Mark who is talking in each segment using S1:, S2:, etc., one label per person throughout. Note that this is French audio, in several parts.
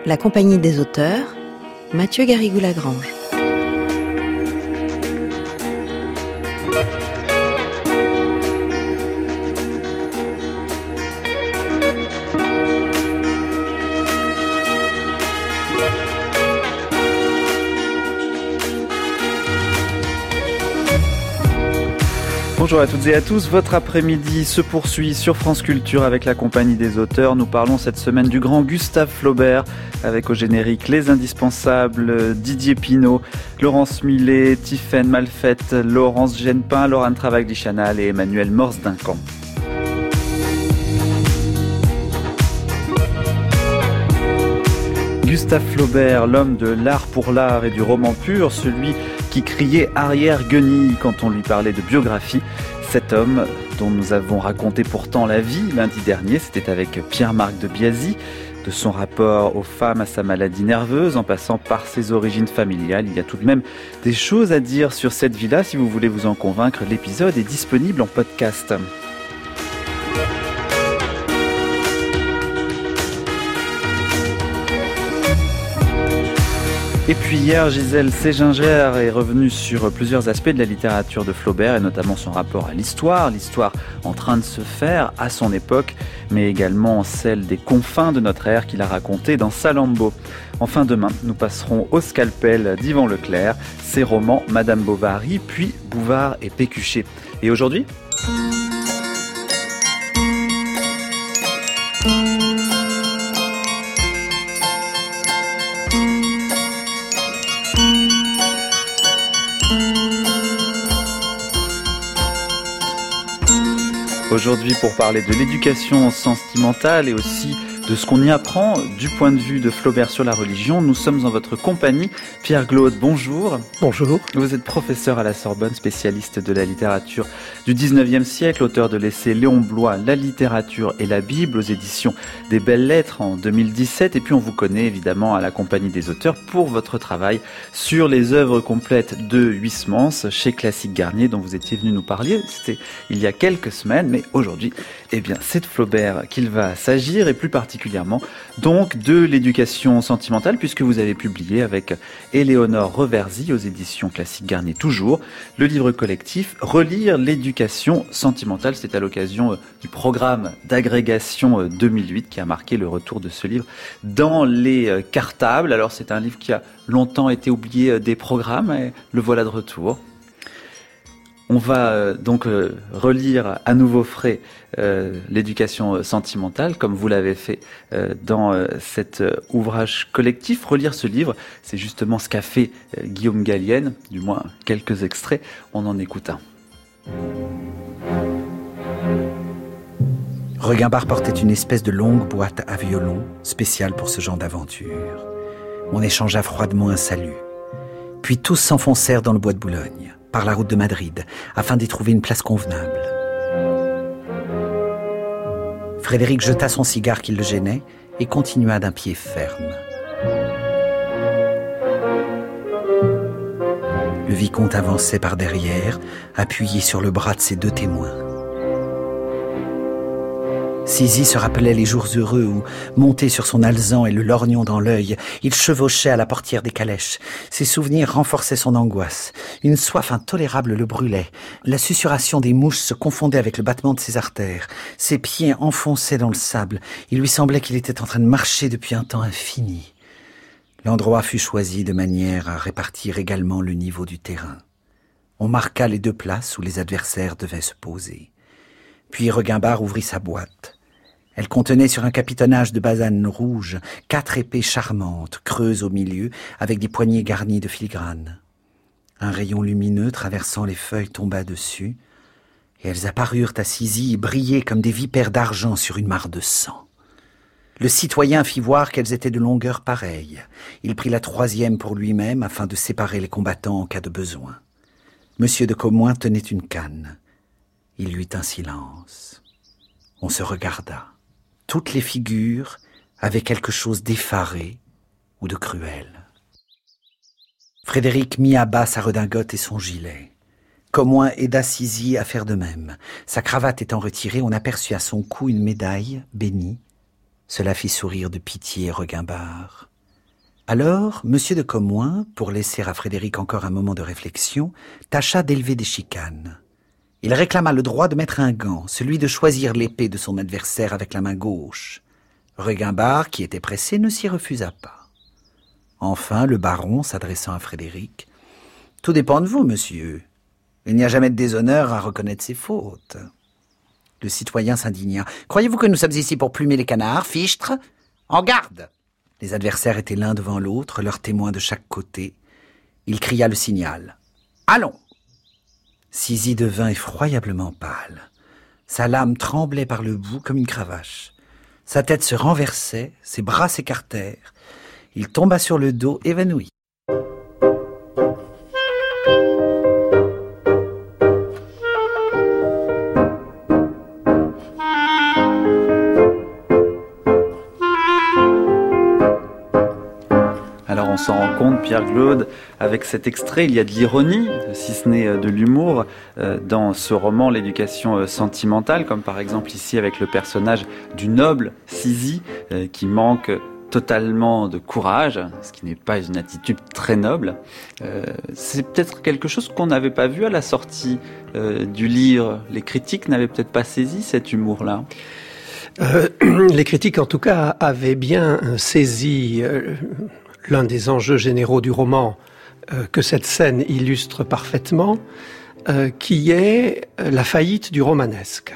S1: La Compagnie des auteurs, Mathieu Garrigou-Lagrange.
S2: Bonjour à toutes et à tous, votre après-midi se poursuit sur France Culture avec la Compagnie des auteurs. Nous parlons cette semaine du grand Gustave Flaubert avec au générique les indispensables Didier Pinault, Laurence Millet, Tiffaine Malfette, Laurence Genepin, Laurent Travaglichanal et Emmanuel Morse-Duncan. Gustave Flaubert, l'homme de l'art pour l'art et du roman pur, celui qui criait arrière-guenille quand on lui parlait de biographie. Cet homme, dont nous avons raconté pourtant la vie lundi dernier, c'était avec Pierre-Marc de Biasy, de son rapport aux femmes, à sa maladie nerveuse, en passant par ses origines familiales. Il y a tout de même des choses à dire sur cette vie-là. Si vous voulez vous en convaincre, l'épisode est disponible en podcast. Et puis hier, Gisèle Ségingère est revenue sur plusieurs aspects de la littérature de Flaubert et notamment son rapport à l'histoire en train de se faire à son époque, mais également celle des confins de notre ère qu'il a raconté dans Salammbô. Enfin demain, nous passerons au scalpel d'Yvan Leclerc, ses romans Madame Bovary, puis Bouvard et Pécuchet. Et aujourd'hui ? Aujourd'hui, pour parler de l'éducation sentimentale et aussi de ce qu'on y apprend du point de vue de Flaubert sur la religion, nous sommes en votre compagnie. Pierre Glaude, bonjour.
S3: Bonjour.
S2: Vous êtes professeur à la Sorbonne, spécialiste de la littérature du 19e siècle, auteur de l'essai Léon Bloy, La littérature et la Bible, aux éditions des Belles Lettres en 2017. Et puis on vous connaît évidemment à la Compagnie des auteurs pour votre travail sur les œuvres complètes de Huysmans chez Classique Garnier, dont vous étiez venu nous parler. C'était il y a quelques semaines, mais aujourd'hui, c'est de Flaubert qu'il va s'agir, et plus particulièrement donc de l'éducation sentimentale, puisque vous avez publié avec Éléonore Reversy aux éditions Classique Garnier toujours le livre collectif Relire l'éducation sentimentale. C'est à l'occasion du programme d'agrégation 2008 qui a marqué le retour de ce livre dans les cartables. Alors c'est un livre qui a longtemps été oublié des programmes et le voilà de retour. On va donc relire à nouveau frais l'éducation sentimentale, comme vous l'avez fait dans cet ouvrage collectif. Relire ce livre, c'est justement ce qu'a fait Guillaume Gallienne, du moins quelques extraits. On en écoute un.
S4: Regimbard portait une espèce de longue boîte à violon, spéciale pour ce genre d'aventure. On échangea froidement un salut. Puis tous s'enfoncèrent dans le bois de Boulogne, par la route de Madrid, afin d'y trouver une place convenable. Frédéric jeta son cigare qui le gênait et continua d'un pied ferme. Le vicomte avançait par derrière, appuyé sur le bras de ses deux témoins. Sizy se rappelait les jours heureux où, monté sur son alezan et le lorgnon dans l'œil, il chevauchait à la portière des calèches. Ses souvenirs renforçaient son angoisse. Une soif intolérable le brûlait. La susurration des mouches se confondait avec le battement de ses artères. Ses pieds enfonçaient dans le sable. Il lui semblait qu'il était en train de marcher depuis un temps infini. L'endroit fut choisi de manière à répartir également le niveau du terrain. On marqua les deux places où les adversaires devaient se poser. Puis Regimbard ouvrit sa boîte. Elle contenait sur un capitonnage de basane rouge 4 épées charmantes, creuses au milieu, avec des poignées garnies de filigrane. Un rayon lumineux traversant les feuilles tomba dessus, et elles apparurent à Sizy et brillaient comme des vipères d'argent sur une mare de sang. Le citoyen fit voir qu'elles étaient de longueur pareille. Il prit la 3e pour lui-même afin de séparer les combattants en cas de besoin. Monsieur de Commoing tenait une canne. Il y eut un silence. On se regarda. Toutes les figures avaient quelque chose d'effaré ou de cruel. Frédéric mit à bas sa redingote et son gilet. Commoing aida Sizy à faire de même. Sa cravate étant retirée, on aperçut à son cou une médaille bénie. Cela fit sourire de pitié Regimbard. Alors, Monsieur de Comoin, pour laisser à Frédéric encore un moment de réflexion, tâcha d'élever des chicanes. Il réclama le droit de mettre un gant, celui de choisir l'épée de son adversaire avec la main gauche. Regimbard, qui était pressé, ne s'y refusa pas. Enfin, le baron, s'adressant à Frédéric, « Tout dépend de vous, monsieur. Il n'y a jamais de déshonneur à reconnaître ses fautes. » Le citoyen s'indigna. « Croyez-vous que nous sommes ici pour plumer les canards, fichtre ? En garde !» Les adversaires étaient l'un devant l'autre, leurs témoins de chaque côté. Il cria le signal. « Allons !» Sizy devint effroyablement pâle. Sa lame tremblait par le bout comme une cravache. Sa tête se renversait, ses bras s'écartèrent. Il tomba sur le dos, évanoui.
S2: Alors on s'en rend compte, Pierre-Claude, avec cet extrait, il y a de l'ironie, si ce n'est de l'humour, dans ce roman, l'éducation sentimentale, comme par exemple ici avec le personnage du noble Sizy, qui manque totalement de courage, ce qui n'est pas une attitude très noble. C'est peut-être quelque chose qu'on n'avait pas vu à la sortie du livre. Les critiques n'avaient peut-être pas saisi cet humour-là.
S3: Les critiques, en tout cas, avaient bien saisi l'un des enjeux généraux du roman que cette scène illustre parfaitement, qui est la faillite du romanesque.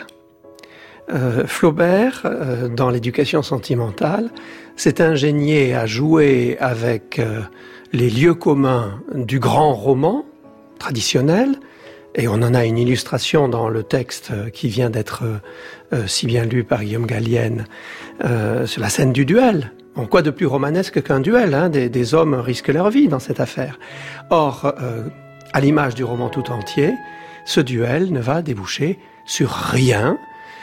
S3: Flaubert, dans l'éducation sentimentale, s'est ingénié à jouer avec les lieux communs du grand roman traditionnel, et on en a une illustration dans le texte qui vient d'être si bien lu par Guillaume Gallienne, sur la scène du duel. Bon, quoi de plus romanesque qu'un duel, hein, des hommes risquent leur vie dans cette affaire. Or, à l'image du roman tout entier, ce duel ne va déboucher sur rien.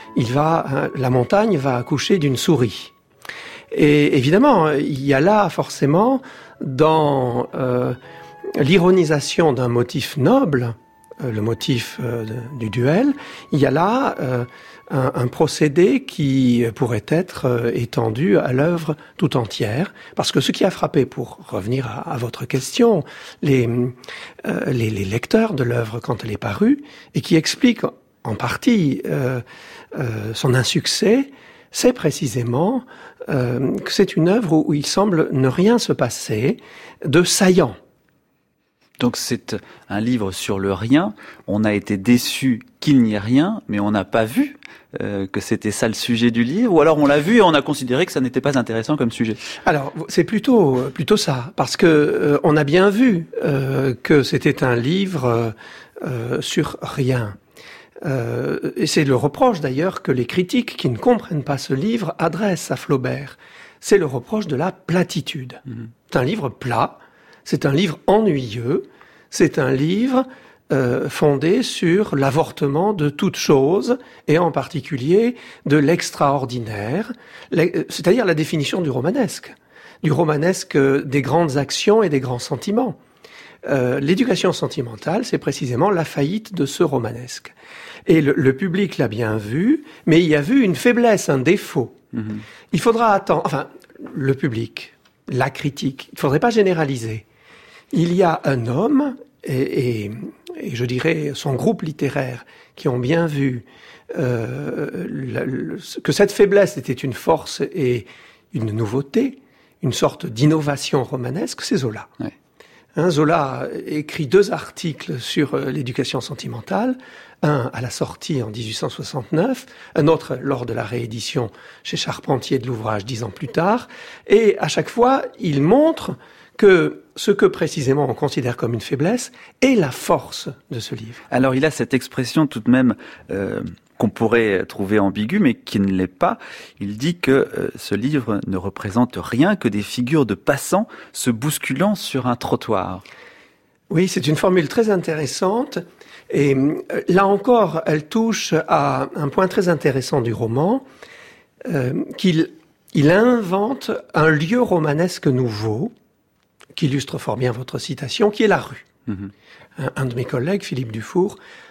S3: La montagne va accoucher d'une souris. Et évidemment, il y a là forcément, dans l'ironisation d'un motif noble, le motif du duel, il y a là un procédé qui pourrait être étendu à l'œuvre tout entière, parce que ce qui a frappé, pour revenir à votre question, les lecteurs de l'œuvre quand elle est parue, et qui explique en partie son insuccès, c'est précisément que c'est une œuvre où il semble ne rien se passer de saillant.
S2: Donc c'est un livre sur le rien. On a été déçu qu'il n'y ait rien, mais on n'a pas vu que c'était ça le sujet du livre. Ou alors on l'a vu et on a considéré que ça n'était pas intéressant comme sujet. Alors
S3: c'est plutôt ça, parce que on a bien vu que c'était un livre sur rien. Et c'est le reproche d'ailleurs que les critiques qui ne comprennent pas ce livre adressent à Flaubert. C'est le reproche de la platitude. C'est un livre plat, c'est un livre ennuyeux, c'est un livre fondé sur l'avortement de toute chose, et en particulier de l'extraordinaire, c'est-à-dire la définition du romanesque des grandes actions et des grands sentiments. L'éducation sentimentale, c'est précisément la faillite de ce romanesque. Et le public l'a bien vu, mais il y a vu une faiblesse, un défaut. Il faudra attendre, enfin, le public, la critique, il ne faudrait pas généraliser. Il y a un homme, et je dirais son groupe littéraire, qui ont bien vu que cette faiblesse était une force et une nouveauté, une sorte d'innovation romanesque, c'est Zola. Ouais. Zola écrit 2 articles sur l'éducation sentimentale, un à la sortie en 1869, un autre lors de la réédition chez Charpentier de l'ouvrage 10 ans plus tard, et à chaque fois, il montre que ce que précisément on considère comme une faiblesse est la force de ce livre.
S2: Alors il a cette expression tout de même qu'on pourrait trouver ambiguë, mais qui ne l'est pas. Il dit que ce livre ne représente rien que des figures de passants se bousculant sur un trottoir.
S3: Oui, c'est une formule très intéressante. Et là encore, elle touche à un point très intéressant du roman, qu'il invente un lieu romanesque nouveau, qui illustre fort bien votre citation, qui est la rue. Un de mes collègues, Philippe Dufour,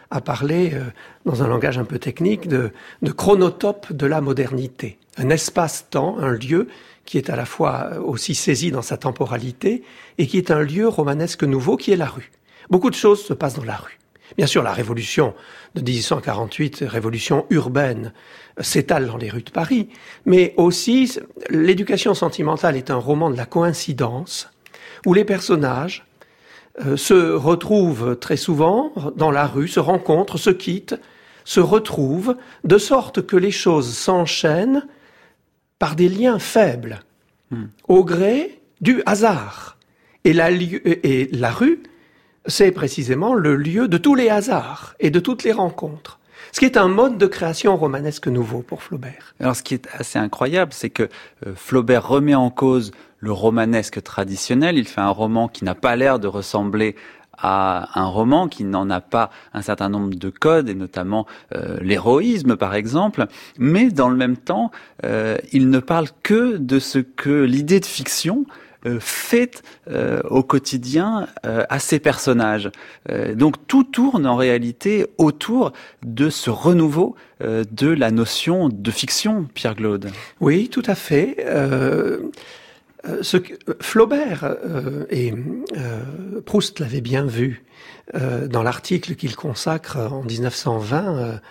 S3: à parler, dans un langage un peu technique, de chronotope de la modernité. Un espace-temps, un lieu qui est à la fois aussi saisi dans sa temporalité et qui est un lieu romanesque nouveau qui est la rue. Beaucoup de choses se passent dans la rue. Bien sûr, la révolution de 1848, révolution urbaine, s'étale dans les rues de Paris, mais aussi l'éducation sentimentale est un roman de la coïncidence où les personnages se retrouvent très souvent dans la rue, se rencontrent, se quittent, se retrouvent, de sorte que les choses s'enchaînent par des liens faibles, au gré du hasard. Et la rue, c'est précisément le lieu de tous les hasards et de toutes les rencontres. Ce qui est un mode de création romanesque nouveau pour Flaubert.
S2: Alors ce qui est assez incroyable, c'est que Flaubert remet en cause le romanesque traditionnel. Il fait un roman qui n'a pas l'air de ressembler à un roman, qui n'en a pas un certain nombre de codes, et notamment l'héroïsme par exemple, mais dans le même temps, il ne parle que de ce que l'idée de fiction fait au quotidien à ces personnages. Donc tout tourne en réalité autour de ce renouveau de la notion de fiction, Pierre Glaude.
S3: Oui, tout à fait. Flaubert et Proust l'avaient bien vu dans l'article qu'il consacre en 1920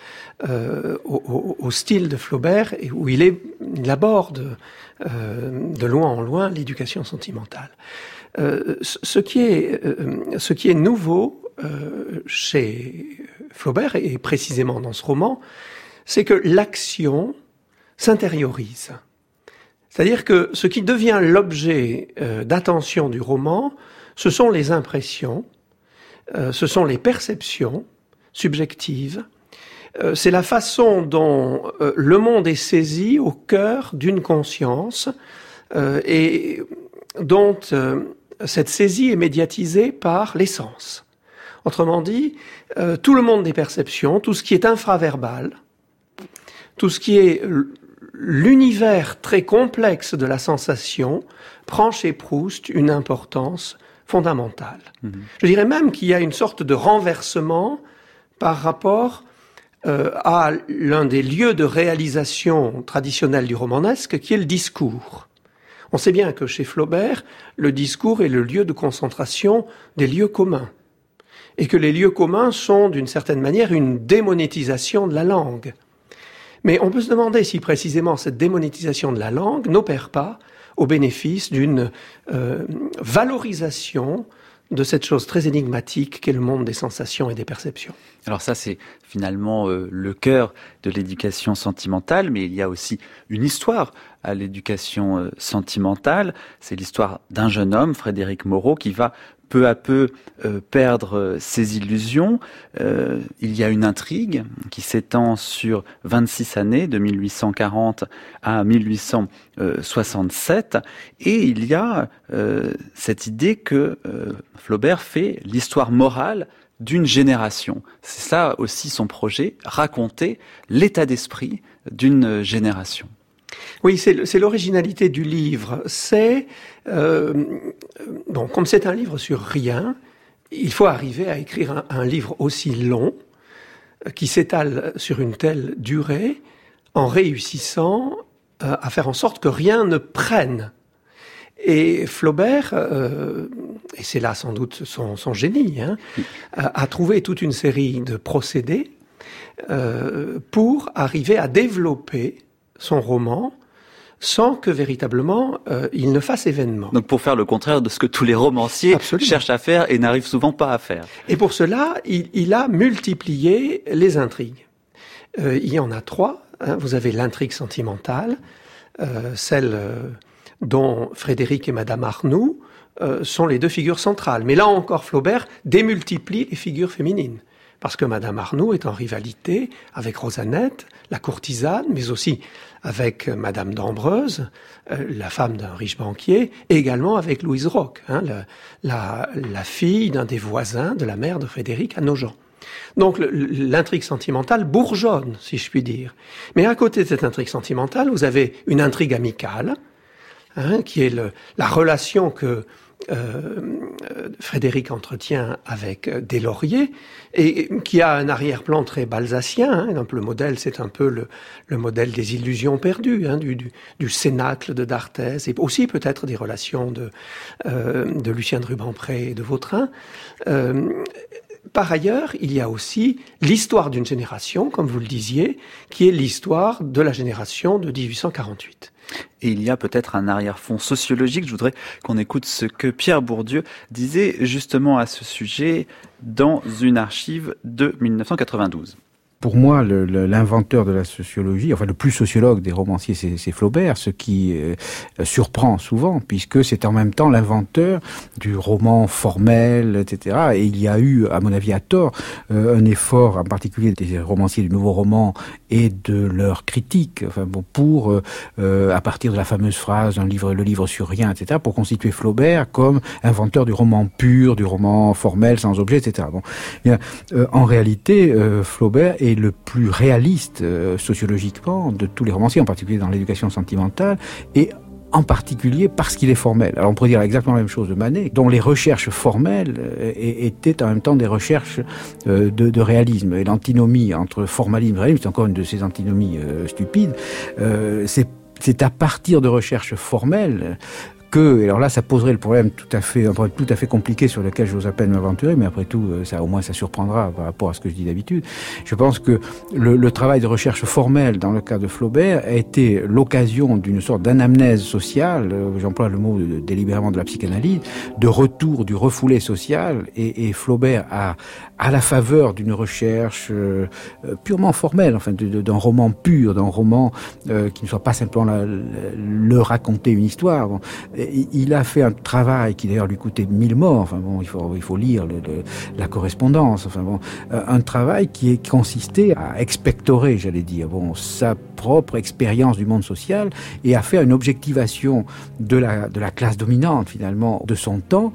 S3: au style de Flaubert, et où il aborde de loin en loin l'éducation sentimentale. Ce qui est nouveau chez Flaubert, et précisément dans ce roman, c'est que l'action s'intériorise. C'est-à-dire que ce qui devient l'objet d'attention du roman, ce sont les impressions, ce sont les perceptions subjectives, c'est la façon dont le monde est saisi au cœur d'une conscience et dont cette saisie est médiatisée par les sens. Autrement dit, tout le monde des perceptions, tout ce qui est infraverbal, tout ce qui est l'univers très complexe de la sensation prend chez Proust une importance fondamentale. Je dirais même qu'il y a une sorte de renversement par rapport à l'un des lieux de réalisation traditionnels du romanesque, qui est le discours. On sait bien que chez Flaubert, le discours est le lieu de concentration des lieux communs, et que les lieux communs sont d'une certaine manière une démonétisation de la langue. Mais on peut se demander si précisément cette démonétisation de la langue n'opère pas au bénéfice d'une valorisation de cette chose très énigmatique qu'est le monde des sensations et des perceptions.
S2: Alors ça, c'est finalement le cœur de l'éducation sentimentale, mais il y a aussi une histoire à l'éducation sentimentale. C'est l'histoire d'un jeune homme, Frédéric Moreau, qui va peu à peu perdre ses illusions. Il y a une intrigue qui s'étend sur 26 années, de 1840 à 1867, et il y a cette idée que Flaubert fait l'histoire morale d'une génération. C'est ça aussi son projet, raconter l'état d'esprit d'une génération.
S3: Oui, c'est l'originalité du livre. C'est comme c'est un livre sur rien, il faut arriver à écrire un livre aussi long, qui s'étale sur une telle durée, en réussissant à faire en sorte que rien ne prenne. Et Flaubert, et c'est là sans doute son génie, a trouvé toute une série de procédés pour arriver à développer son roman sans que véritablement il ne fasse événement.
S2: Donc pour faire le contraire de ce que tous les romanciers cherchent à faire et n'arrivent souvent pas à faire.
S3: Et pour cela, il a multiplié les intrigues. Il y en a 3. Vous avez l'intrigue sentimentale, celle dont Frédéric et Madame Arnoux sont les 2 figures centrales. Mais là encore, Flaubert démultiplie les figures féminines. Parce que Madame Arnoux est en rivalité avec Rosanette, la courtisane, mais aussi avec Madame d'Ambreuse, la femme d'un riche banquier, et également avec Louise Roch, la fille d'un des voisins de la mère de Frédéric à Nogent. Donc l'intrigue sentimentale bourgeonne, si je puis dire. Mais à côté de cette intrigue sentimentale, vous avez une intrigue amicale, qui est la relation que Frédéric entretient avec Deslauriers, et qui a un arrière-plan très balzacien. Donc le modèle, c'est un peu le modèle des illusions perdues, du Cénacle de d'Arthez, et aussi peut-être des relations de Lucien de Rubempré et de Vautrin. Par ailleurs, il y a aussi l'histoire d'une génération, comme vous le disiez, qui est l'histoire de la génération de 1848.
S2: Et il y a peut-être un arrière-fond sociologique. Je voudrais qu'on écoute ce que Pierre Bourdieu disait justement à ce sujet dans une archive de 1992.
S5: Pour moi, l'inventeur de la sociologie, enfin le plus sociologue des romanciers, c'est Flaubert, ce qui surprend souvent, puisque c'est en même temps l'inventeur du roman formel, etc. Et il y a eu, à mon avis à tort, un effort, en particulier des romanciers du nouveau roman et de leurs critiques, pour, à partir de la fameuse phrase, le livre sur rien, etc., pour constituer Flaubert comme inventeur du roman pur, du roman formel, sans objet, etc. En réalité, Flaubert est le plus réaliste sociologiquement de tous les romanciers, en particulier dans l'éducation sentimentale, et en particulier parce qu'il est formel. Alors on pourrait dire exactement la même chose de Manet, dont les recherches formelles étaient en même temps des recherches de réalisme. Et l'antinomie entre formalisme et réalisme, c'est encore une de ces antinomies stupides, c'est à partir de recherches formelles et alors là, ça poserait le problème tout à fait compliqué sur lequel j'ose à peine m'aventurer, mais après tout, ça, au moins, ça surprendra par rapport à ce que je dis d'habitude. Je pense que le travail de recherche formelle, dans le cas de Flaubert, a été l'occasion d'une sorte d'anamnèse sociale, j'emploie le mot délibérément de la psychanalyse, de retour du refoulé social, et Flaubert a, à la faveur d'une recherche purement formelle, enfin d'un roman pur, d'un roman qui ne soit pas simplement le raconter une histoire. Bon, il a fait un travail qui d'ailleurs lui coûtait 1000 morts. Enfin bon, il faut lire la correspondance. Enfin bon, un travail qui consistait à expectorer, j'allais dire, sa propre expérience du monde social et à faire une objectivation de la classe dominante finalement de son temps,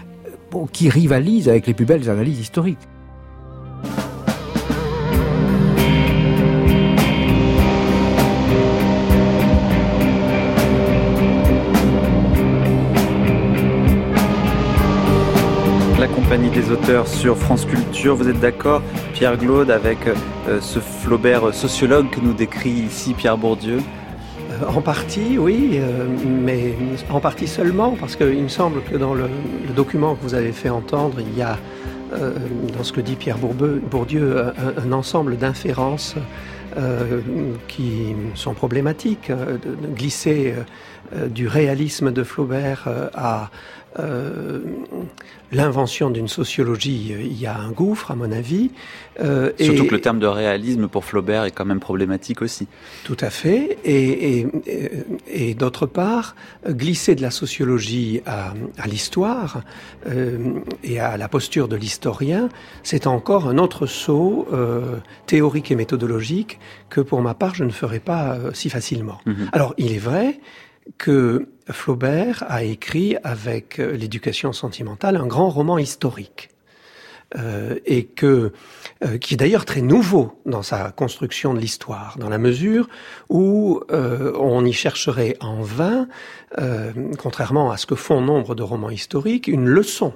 S5: qui rivalise avec les plus belles analyses historiques.
S2: La compagnie des auteurs sur France Culture. Vous êtes d'accord, Pierre Glaude, avec ce Flaubert sociologue que nous décrit ici Pierre Bourdieu ?
S3: En partie, oui, mais en partie seulement, parce qu'il me semble que dans le document que vous avez fait entendre, il y a, dans ce que dit Pierre Bourdieu, un ensemble d'inférences qui sont problématiques, de glisser du réalisme de Flaubert à l'invention d'une sociologie, il y a un gouffre, à mon avis.
S2: Surtout que le terme de réalisme pour Flaubert est quand même problématique aussi.
S3: Tout à fait. Et d'autre part, glisser de la sociologie à l'histoire et à la posture de l'historien, c'est encore un autre saut théorique et méthodologique que pour ma part, je ne ferai pas si facilement. Alors, il est vrai que Flaubert a écrit avec l'éducation sentimentale un grand roman historique et qui est d'ailleurs très nouveau dans sa construction de l'histoire, dans la mesure où on y chercherait en vain, contrairement à ce que font nombre de romans historiques, une leçon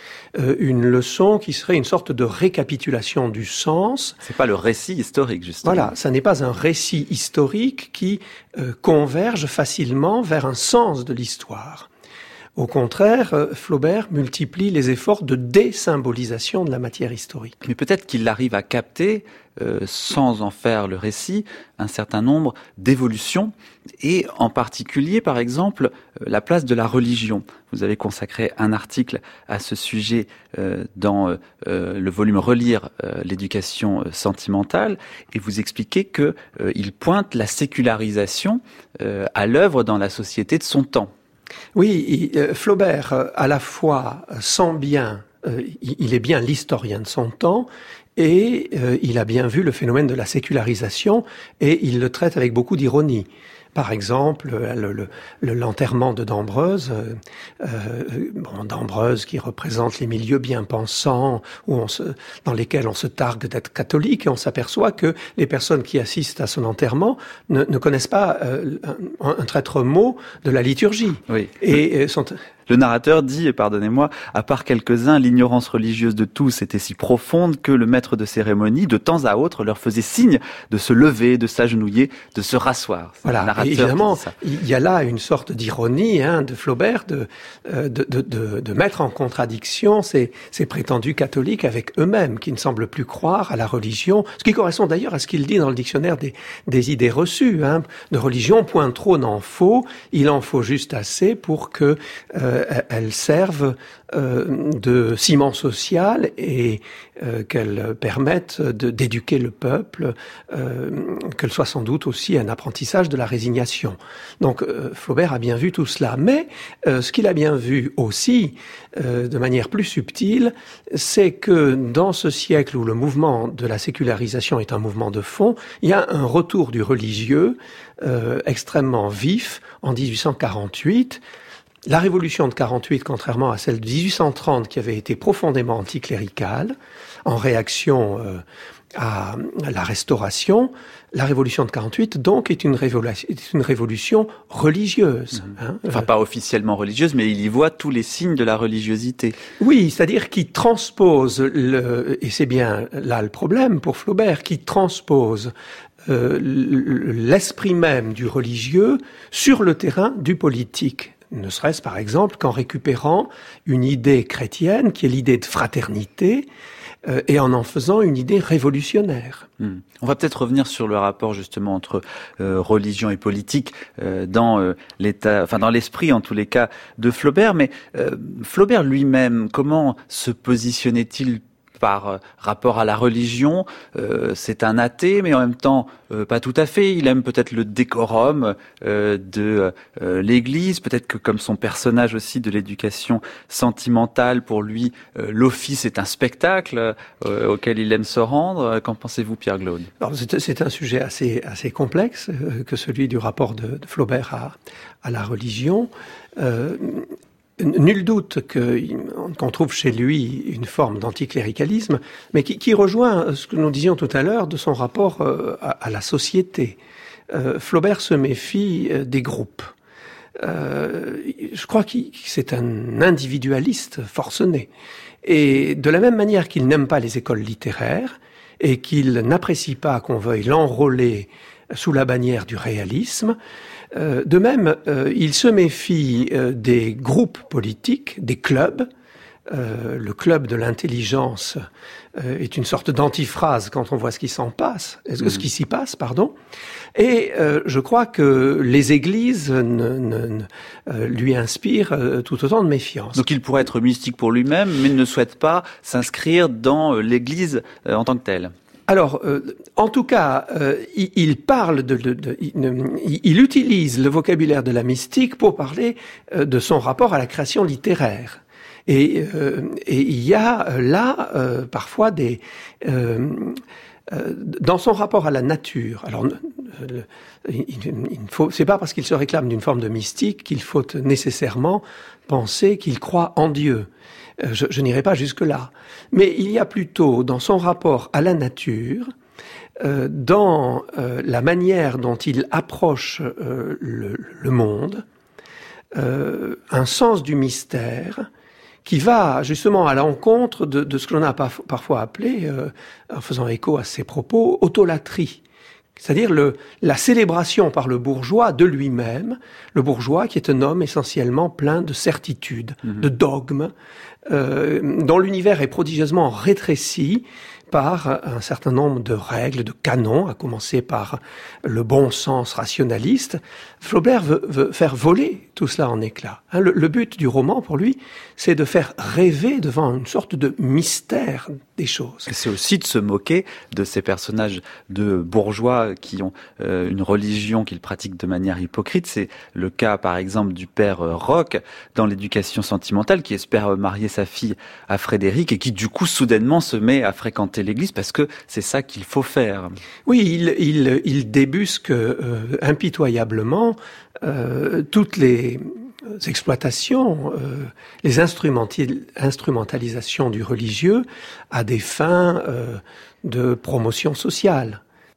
S3: qui serait une sorte de récapitulation du sens.
S2: C'est pas le récit historique, justement.
S3: Voilà, ça n'est pas un récit historique qui converge facilement vers un sens de l'histoire. Au contraire, Flaubert multiplie les efforts de désymbolisation de la matière historique.
S2: Mais peut-être qu'il arrive à capter, sans en faire le récit, un certain nombre d'évolutions, et en particulier, par exemple, la place de la religion. Vous avez consacré un article à ce sujet dans le volume Relire l'éducation sentimentale, et vous expliquez que il pointe la sécularisation à l'œuvre dans la société de son temps.
S3: Oui, Flaubert, à la fois sent bien, il est bien l'historien de son temps, et il a bien vu le phénomène de la sécularisation, et il le traite avec beaucoup d'ironie. Par exemple, l'enterrement de D'Ambreuse, D'Ambreuse qui représente les milieux bien pensants, dans lesquels on se targue d'être catholique, et on s'aperçoit que les personnes qui assistent à son enterrement ne connaissent pas un traître mot de la liturgie.
S2: Oui.
S3: Et
S2: Le narrateur dit, et pardonnez-moi, à part quelques-uns, l'ignorance religieuse de tous était si profonde que le maître de cérémonie, de temps à autre, leur faisait signe de se lever, de s'agenouiller, de se rasseoir.
S3: Voilà, et évidemment, il y a là une sorte d'ironie de Flaubert de mettre en contradiction ces prétendus catholiques avec eux-mêmes, qui ne semblent plus croire à la religion, ce qui correspond d'ailleurs à ce qu'il dit dans le dictionnaire des idées reçues. De religion, point trop n'en faut, il en faut juste assez pour que elles servent de ciment social et qu'elles permettent d'éduquer le peuple, qu'elles soient sans doute aussi un apprentissage de la résignation. Donc Flaubert a bien vu tout cela, mais ce qu'il a bien vu aussi, de manière plus subtile, c'est que dans ce siècle où le mouvement de la sécularisation est un mouvement de fond, il y a un retour du religieux extrêmement vif en 1848. La révolution de 48, contrairement à celle de 1830 qui avait été profondément anticléricale, en réaction à la Restauration, la révolution de 48 donc est une révolution religieuse.
S2: Enfin pas officiellement religieuse, mais il y voit tous les signes de la religiosité.
S3: Oui, c'est-à-dire qu'il transpose, et c'est bien là le problème pour Flaubert, qui transpose l'esprit même du religieux sur le terrain du politique. Ne serait-ce par exemple qu'en récupérant une idée chrétienne qui est l'idée de fraternité et en faisant une idée révolutionnaire.
S2: On va peut-être revenir sur le rapport justement entre religion et politique dans l'esprit en tous les cas de Flaubert. Mais Flaubert lui-même, comment se positionnait-il par rapport à la religion? C'est un athée, mais en même temps pas tout à fait. Il aime peut-être le décorum de l'Église, peut-être que comme son personnage aussi de l'éducation sentimentale, pour lui, l'office est un spectacle auquel il aime se rendre. Qu'en pensez-vous, Pierre Glaude?
S3: Alors, c'est un sujet assez complexe que celui du rapport de Flaubert à la religion. Nul doute qu'on trouve chez lui une forme d'anticléricalisme, mais qui rejoint ce que nous disions tout à l'heure de son rapport à la société. Flaubert se méfie des groupes. Je crois que c'est un individualiste forcené. Et de la même manière qu'il n'aime pas les écoles littéraires et qu'il n'apprécie pas qu'on veuille l'enrôler sous la bannière du réalisme, de même, il se méfie des groupes politiques, des clubs. Le club de l'intelligence est une sorte d'antiphrase quand on voit ce qui s'y passe, pardon. Et je crois que les églises lui inspirent tout autant de méfiance.
S2: Donc il pourrait être mystique pour lui-même, mais ne souhaite pas s'inscrire dans l'église en tant que telle.
S3: Alors, en tout cas, il parle il utilise le vocabulaire de la mystique pour parler de son rapport à la création littéraire. Et il y a là parfois dans son rapport à la nature. Alors, c'est pas parce qu'il se réclame d'une forme de mystique qu'il faut nécessairement penser qu'il croit en Dieu. Je n'irai pas jusque-là. Mais il y a plutôt, dans son rapport à la nature, dans la manière dont il approche le monde, un sens du mystère qui va justement à l'encontre de ce que l'on a parfois appelé, en faisant écho à ses propos, autolatrie. C'est-à-dire la célébration par le bourgeois de lui-même, le bourgeois qui est un homme essentiellement plein de certitudes, de dogmes, dont l'univers est prodigieusement rétréci par un certain nombre de règles, de canons, à commencer par le bon sens rationaliste. Flaubert veut faire voler tout cela en éclats. Le but du roman, pour lui, c'est de faire rêver devant une sorte de mystère des choses.
S2: C'est aussi de se moquer de ces personnages de bourgeois qui ont une religion qu'ils pratiquent de manière hypocrite. C'est le cas, par exemple, du père Roch dans l'éducation sentimentale, qui espère marier sa fille à Frédéric et qui, du coup, soudainement se met à fréquenter l'église parce que c'est ça qu'il faut faire.
S3: Oui, il débusque impitoyablement toutes les exploitations, les instrumentalisations du religieux à des fins de promotion sociale.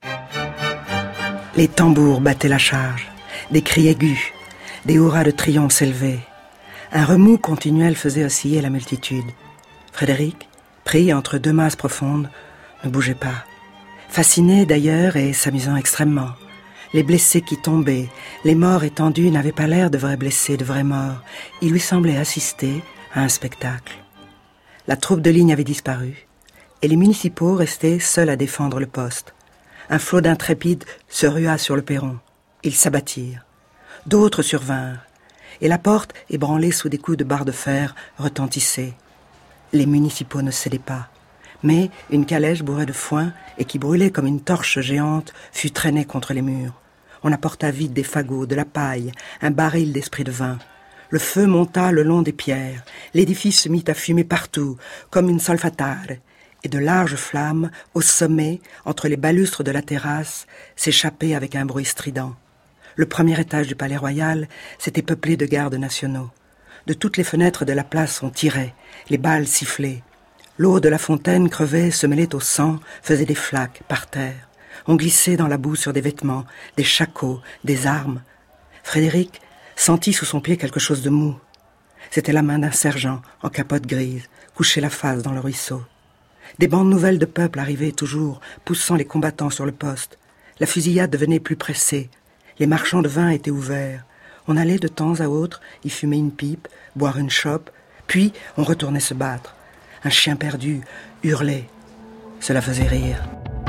S6: Les tambours battaient la charge, des cris aigus, des hurrahs de triomphe s'élevaient. Un remous continuel faisait osciller la multitude. Frédéric, pris entre deux masses profondes, ne bougeait pas. Fasciné d'ailleurs et s'amusant extrêmement. Les blessés qui tombaient, les morts étendus n'avaient pas l'air de vrais blessés, de vrais morts. Il lui semblait assister à un spectacle. La troupe de ligne avait disparu, et les municipaux restaient seuls à défendre le poste. Un flot d'intrépides se rua sur le perron. Ils s'abattirent. D'autres survinrent, et la porte, ébranlée sous des coups de barre de fer, retentissait. Les municipaux ne cédaient pas, mais une calèche bourrée de foin et qui brûlait comme une torche géante fut traînée contre les murs. On apporta vite des fagots, de la paille, un baril d'esprit de vin. Le feu monta le long des pierres. L'édifice se mit à fumer partout, comme une solfatare, et de larges flammes, au sommet, entre les balustres de la terrasse, s'échappaient avec un bruit strident. Le premier étage du palais royal s'était peuplé de gardes nationaux. De toutes les fenêtres de la place on tirait, les balles sifflaient. L'eau de la fontaine crevait, se mêlait au sang, faisait des flaques par terre. On glissait dans la boue sur des vêtements, des shakos, des armes. Frédéric sentit sous son pied quelque chose de mou. C'était la main d'un sergent en capote grise, couché la face dans le ruisseau. Des bandes nouvelles de peuple arrivaient toujours, poussant les combattants sur le poste. La fusillade devenait plus pressée. Les marchands de vin étaient ouverts. On allait de temps à autre y fumer une pipe, boire une chope, puis on retournait se battre. Un chien perdu hurlait. Cela faisait rire.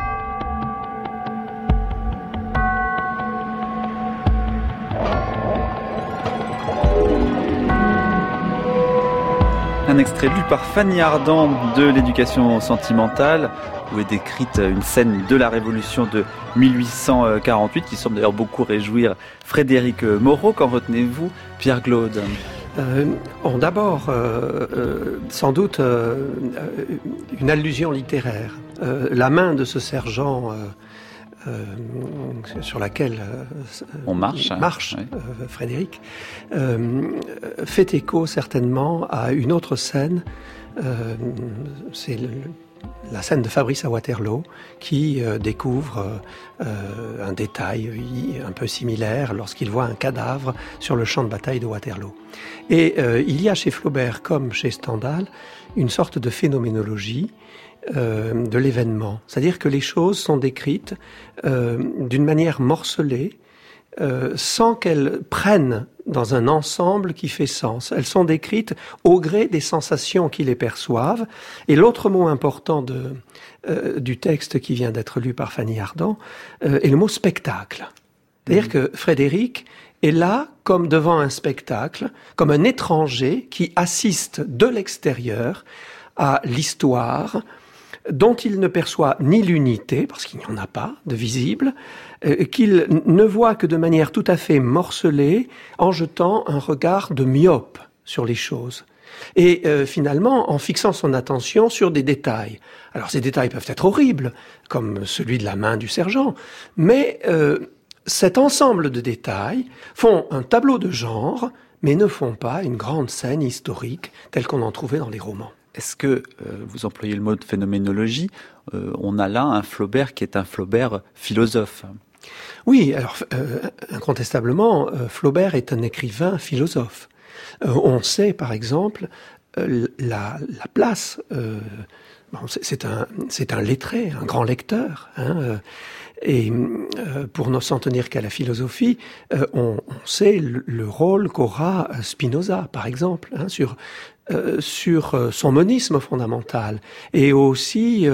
S2: Un extrait lu par Fanny Ardant de l'Éducation sentimentale, où est décrite une scène de la Révolution de 1848, qui semble d'ailleurs beaucoup réjouir Frédéric Moreau. Qu'en retenez-vous, Pierre Glaude ?
S3: D'abord, sans doute, une allusion littéraire. La main de ce sergent sur laquelle
S2: on marche,
S3: oui. Frédéric, fait écho certainement à une autre scène. C'est la scène de Fabrice à Waterloo, qui découvre un détail un peu similaire lorsqu'il voit un cadavre sur le champ de bataille de Waterloo. Et il y a chez Flaubert, comme chez Stendhal, une sorte de phénoménologie de l'événement. C'est-à-dire que les choses sont décrites d'une manière morcelée, sans qu'elles prennent dans un ensemble qui fait sens. Elles sont décrites au gré des sensations qui les perçoivent. Et l'autre mot important du texte qui vient d'être lu par Fanny Ardant est le mot spectacle. C'est-à-dire que Frédéric est là comme devant un spectacle, comme un étranger qui assiste de l'extérieur à l'histoire dont il ne perçoit ni l'unité, parce qu'il n'y en a pas de visible, qu'il ne voit que de manière tout à fait morcelée, en jetant un regard de myope sur les choses. Et finalement, en fixant son attention sur des détails. Alors ces détails peuvent être horribles, comme celui de la main du sergent, mais cet ensemble de détails font un tableau de genre, mais ne font pas une grande scène historique telle qu'on en trouvait dans les romans.
S2: Est-ce que, vous employez le mot de phénoménologie, on a là un Flaubert qui est un Flaubert philosophe ?
S3: Oui, alors incontestablement, Flaubert est un écrivain philosophe. On sait, par exemple, la place. C'est un lettré, un grand lecteur. Et pour s'en tenir qu'à la philosophie, on sait le rôle qu'aura Spinoza, par exemple, sur son monisme fondamental, et aussi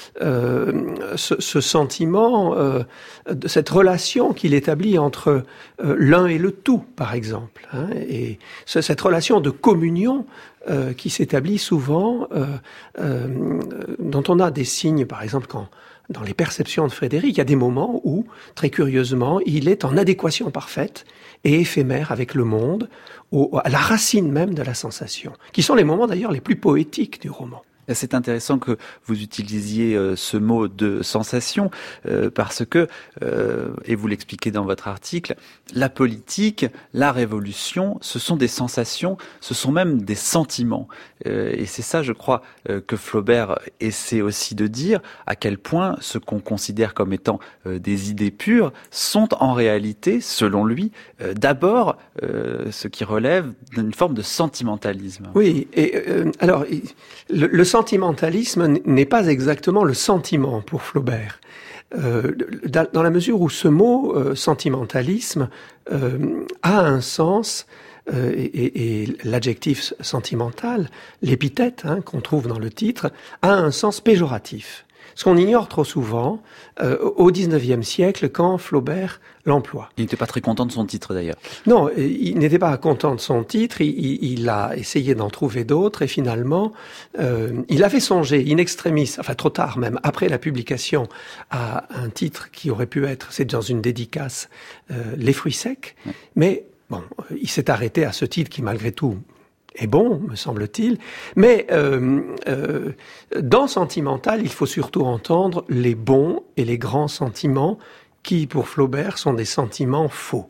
S3: ce sentiment, de cette relation qu'il établit entre l'un et le tout, par exemple, et cette relation de communion qui s'établit souvent, dont on a des signes, par exemple, dans les perceptions de Frédéric, il y a des moments où, très curieusement, il est en adéquation parfaite et éphémère avec le monde, à la racine même de la sensation, qui sont les moments d'ailleurs les plus poétiques du roman.
S2: C'est intéressant que vous utilisiez ce mot de sensation parce que, et vous l'expliquez dans votre article, la politique, la révolution, ce sont des sensations, ce sont même des sentiments. Et c'est ça, je crois, que Flaubert essaie aussi de dire, à quel point ce qu'on considère comme étant des idées pures sont en réalité, selon lui, d'abord ce qui relève d'une forme de sentimentalisme.
S3: Oui, et alors, le sentimentalisme n'est pas exactement le sentiment pour Flaubert. Dans la mesure où ce mot sentimentalisme a un sens, et l'adjectif sentimental, l'épithète qu'on trouve dans le titre, a un sens péjoratif. Ce qu'on ignore trop souvent au XIXe siècle quand Flaubert l'emploie.
S2: Il n'était pas très content de son titre d'ailleurs.
S3: Non, il n'était pas content de son titre, il a essayé d'en trouver d'autres et finalement, il avait songé in extremis, enfin trop tard même, après la publication, à un titre qui aurait pu être, c'est dans une dédicace, Les fruits secs, mais bon, il s'est arrêté à ce titre qui malgré tout est bon, me semble-t-il, mais dans Sentimental, il faut surtout entendre les bons et les grands sentiments qui, pour Flaubert, sont des sentiments faux.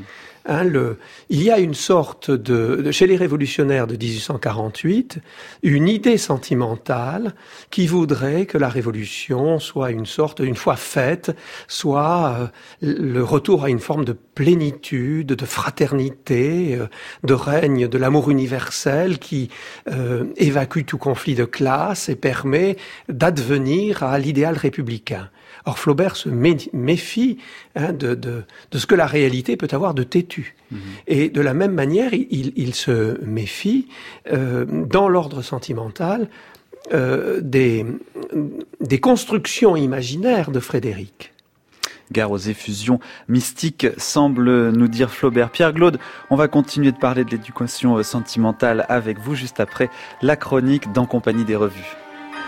S3: Il y a une sorte chez les révolutionnaires de 1848, une idée sentimentale qui voudrait que la révolution soit une fois faite, soit le retour à une forme de plénitude, de fraternité, de règne de l'amour universel qui évacue tout conflit de classe et permet d'advenir à l'idéal républicain. Or, Flaubert se méfie de ce que la réalité peut avoir de têtu. Et de la même manière, il se méfie, dans l'ordre sentimental, des constructions imaginaires de Frédéric.
S2: Gare aux effusions mystiques, semble nous dire Flaubert. Pierre-Claude, on va continuer de parler de l'éducation sentimentale avec vous juste après la chronique d'En compagnie des revues.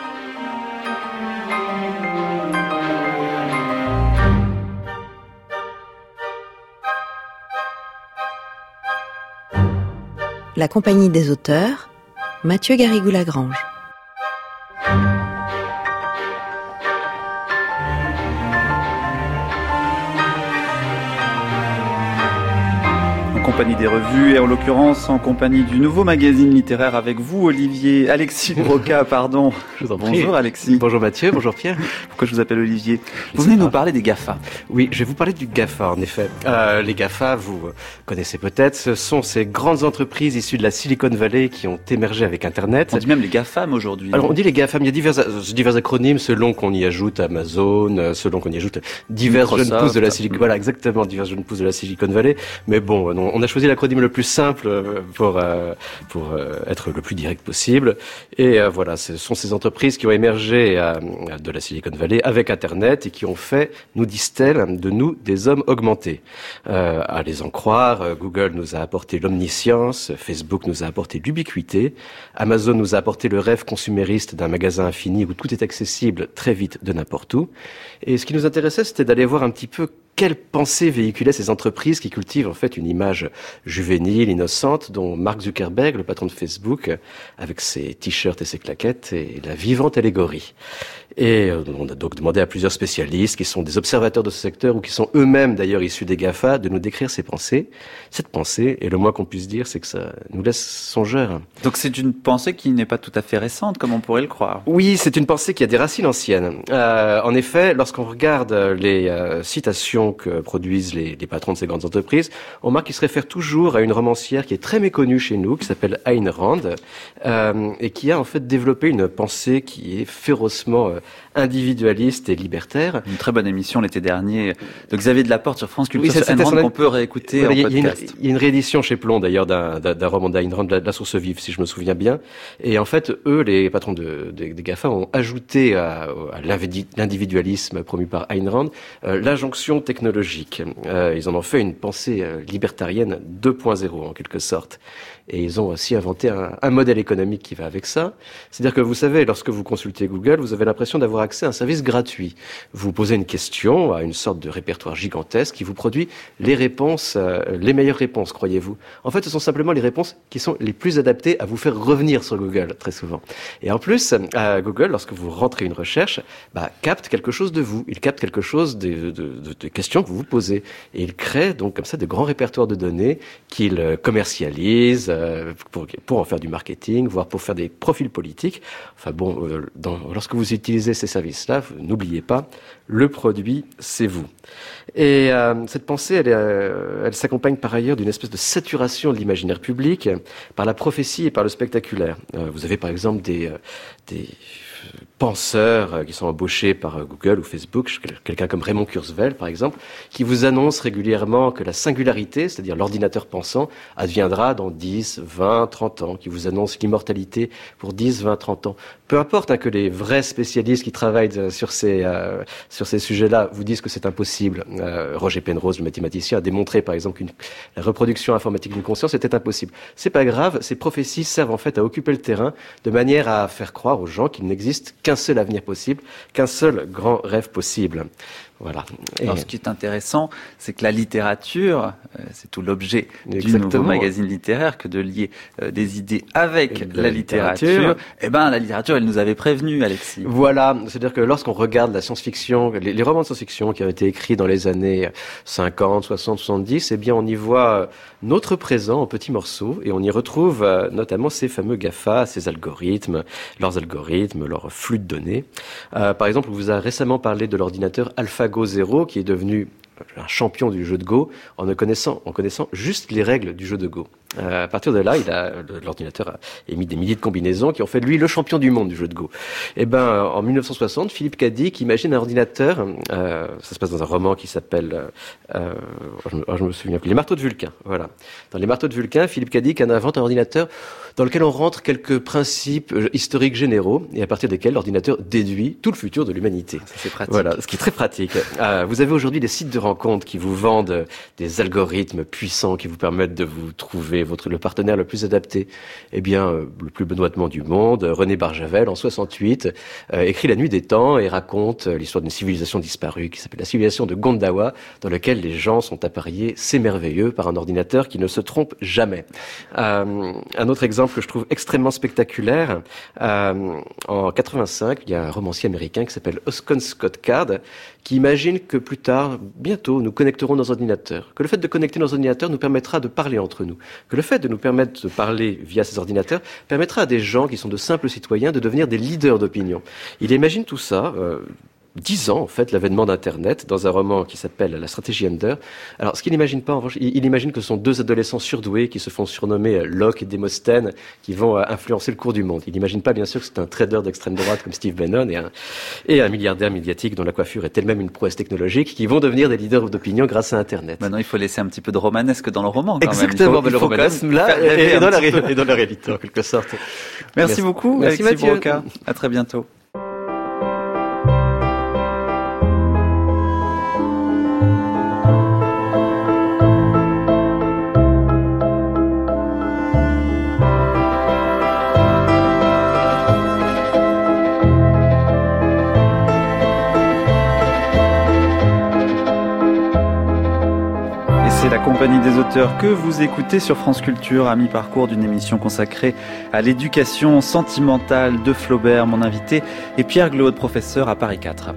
S1: La compagnie des auteurs, Mathieu Garrigou-Lagrange.
S2: En compagnie des revues et en l'occurrence en compagnie du nouveau magazine littéraire avec vous, Alexis Broca, pardon.
S7: Je vous en prie.
S2: Bonjour Alexis.
S7: Bonjour Mathieu, bonjour Pierre.
S2: Pourquoi je vous appelle Olivier? Vous venez nous parler des GAFA.
S7: Oui, je vais vous parler du GAFA en effet. Les GAFA, vous connaissez peut-être, ce sont ces grandes entreprises issues de la Silicon Valley qui ont émergé avec Internet.
S2: On dit même les GAFAM aujourd'hui.
S7: Alors on dit les GAFAM, il y a divers acronymes selon qu'on y ajoute Amazon, selon qu'on y ajoute divers jeunes pousses de la Silicon Valley. Voilà, exactement, divers jeunes pousses de la Silicon Valley. Mais bon, on a choisi l'acronyme le plus simple pour être le plus direct possible. Et voilà, ce sont ces entreprises qui ont émergé de la Silicon Valley avec Internet et qui ont fait, nous disent-elles, de nous des hommes augmentés. À les en croire, Google nous a apporté l'omniscience, Facebook nous a apporté l'ubiquité, Amazon nous a apporté le rêve consumériste d'un magasin infini où tout est accessible très vite de n'importe où. Et ce qui nous intéressait, c'était d'aller voir un petit peu quelle pensée véhiculaient ces entreprises qui cultivent en fait une image juvénile, innocente, dont Mark Zuckerberg, le patron de Facebook, avec ses t-shirts et ses claquettes, est la vivante allégorie. Et on a donc demandé à plusieurs spécialistes qui sont des observateurs de ce secteur ou qui sont eux-mêmes d'ailleurs issus des GAFA de nous décrire ces pensées. Cette pensée, et le moins qu'on puisse dire, c'est que ça nous laisse songeurs.
S2: Donc c'est une pensée qui n'est pas tout à fait récente, comme on pourrait le croire.
S7: Oui, c'est une pensée qui a des racines anciennes. En effet, lorsqu'on regarde les citations que produisent les patrons de ces grandes entreprises, on remarque qu'ils se réfèrent toujours à une romancière qui est très méconnue chez nous, qui s'appelle Ayn Rand, et qui a en fait développé une pensée qui est férocement individualiste et libertaire.
S2: Une très bonne émission l'été dernier de Xavier Delaporte sur France Culture, Ayn Rand, qu'on peut réécouter en podcast.
S7: Il y a une réédition chez Plon d'ailleurs d'un roman d'Ayn Rand, La source vive, si je me souviens bien. Et en fait, eux, les patrons des GAFA, ont ajouté à l'individualisme promu par Ayn Rand l'injonction technologique. Ils en ont fait une pensée libertarienne 2.0 en quelque sorte. Et ils ont aussi inventé un modèle économique qui va avec ça. C'est-à-dire que vous savez, lorsque vous consultez Google, vous avez l'impression d'avoir accès à un service gratuit. Vous posez une question à une sorte de répertoire gigantesque qui vous produit les réponses, les meilleures réponses, croyez-vous. En fait, ce sont simplement les réponses qui sont les plus adaptées à vous faire revenir sur Google, très souvent. Et en plus, Google, lorsque vous rentrez une recherche, capte quelque chose de vous. Il capte quelque chose de questions que vous vous posez. Et il crée donc comme ça de grands répertoires de données qu'il commercialise pour en faire du marketing, voire pour faire des profils politiques. Enfin bon, lorsque vous utilisez ces services-là, n'oubliez pas, le produit, c'est vous. Et cette pensée, elle s'accompagne par ailleurs d'une espèce de saturation de l'imaginaire public par la prophétie et par le spectaculaire. Vous avez par exemple des penseurs qui sont embauchés par Google ou Facebook, quelqu'un comme Raymond Kurzweil par exemple, qui vous annonce régulièrement que la singularité, c'est-à-dire l'ordinateur pensant, adviendra dans 10, 20, 30 ans, qui vous annonce l'immortalité pour 10, 20, 30 ans. Peu importe que les vrais spécialistes qui travaillent sur ces sujets-là vous disent que c'est impossible. Roger Penrose, le mathématicien, a démontré par exemple que la reproduction informatique d'une conscience était impossible. C'est pas grave, ces prophéties servent en fait à occuper le terrain de manière à faire croire aux gens qu'il n'existe qu'un seul avenir possible, qu'un seul grand rêve possible. Voilà.
S2: Alors, ce qui est intéressant, c'est que la littérature, c'est tout l'objet du nouveau magazine littéraire, que de lier des idées avec la littérature. Eh ben, la littérature, elle nous avait prévenu, Alexis.
S7: Voilà. C'est-à-dire que lorsqu'on regarde la science-fiction, les romans de science-fiction qui ont été écrits dans les années 50, 60, 70, eh bien, on y voit notre présent en petits morceaux et on y retrouve notamment ces fameux GAFA, ces algorithmes, leurs flux de données. Par exemple, on vous a récemment parlé de l'ordinateur AlphaGo 0 qui est devenu un champion du jeu de Go en connaissant juste les règles du jeu de Go. À partir de là, l'ordinateur a émis des milliers de combinaisons qui ont fait de lui le champion du monde du jeu de Go. Et en 1960, Philippe Cadic imagine un ordinateur, ça se passe dans un roman qui s'appelle, je me souviens plus, Les Marteaux de Vulcain. Voilà. Dans Les Marteaux de Vulcain, Philippe Cadic invente un ordinateur dans lequel on rentre quelques principes historiques généraux et à partir desquels l'ordinateur déduit tout le futur de l'humanité.
S2: C'est pratique.
S7: Voilà, ce qui est très pratique. Vous avez aujourd'hui des sites de rencontres qui vous vendent des algorithmes puissants qui vous permettent de vous trouver le partenaire le plus adapté. Eh bien, le plus benoîtement du monde, René Barjavel, en 68, écrit La Nuit des temps et raconte l'histoire d'une civilisation disparue qui s'appelle la civilisation de Gondawa, dans laquelle les gens sont appareillés, c'est merveilleux, par un ordinateur qui ne se trompe jamais. Un autre exemple que je trouve extrêmement spectaculaire, en 85, il y a un romancier américain qui s'appelle Oscar Scott Card, qui imagine que plus tard, bientôt, nous connecterons nos ordinateurs, que le fait de connecter nos ordinateurs nous permettra de parler entre nous, que le fait de nous permettre de parler via ces ordinateurs permettra à des gens qui sont de simples citoyens de devenir des leaders d'opinion. Il imagine tout ça 10 ans, en fait, l'avènement d'Internet, dans un roman qui s'appelle La stratégie Ender. Alors, ce qu'il n'imagine pas, en revanche, il imagine que ce sont deux adolescents surdoués qui se font surnommer Locke et Démosthène, qui vont influencer le cours du monde. Il n'imagine pas, bien sûr, que c'est un trader d'extrême droite comme Steve Bannon et un milliardaire médiatique dont la coiffure est elle-même une prouesse technologique, qui vont devenir des leaders d'opinion grâce à Internet.
S2: Maintenant, il faut laisser un petit peu de romanesque dans le roman, quand
S7: Exactement,
S2: même.
S7: le romanesque, là, et dans la réalité, en quelque sorte.
S2: Merci beaucoup,
S7: Merci
S2: Alexis
S7: Mathieu.
S2: Broca. À très bientôt. C'est la compagnie des auteurs que vous écoutez sur France Culture à mi-parcours d'une émission consacrée à l'éducation sentimentale de Flaubert. Mon invité est Pierre Glaude, professeur à Paris 4.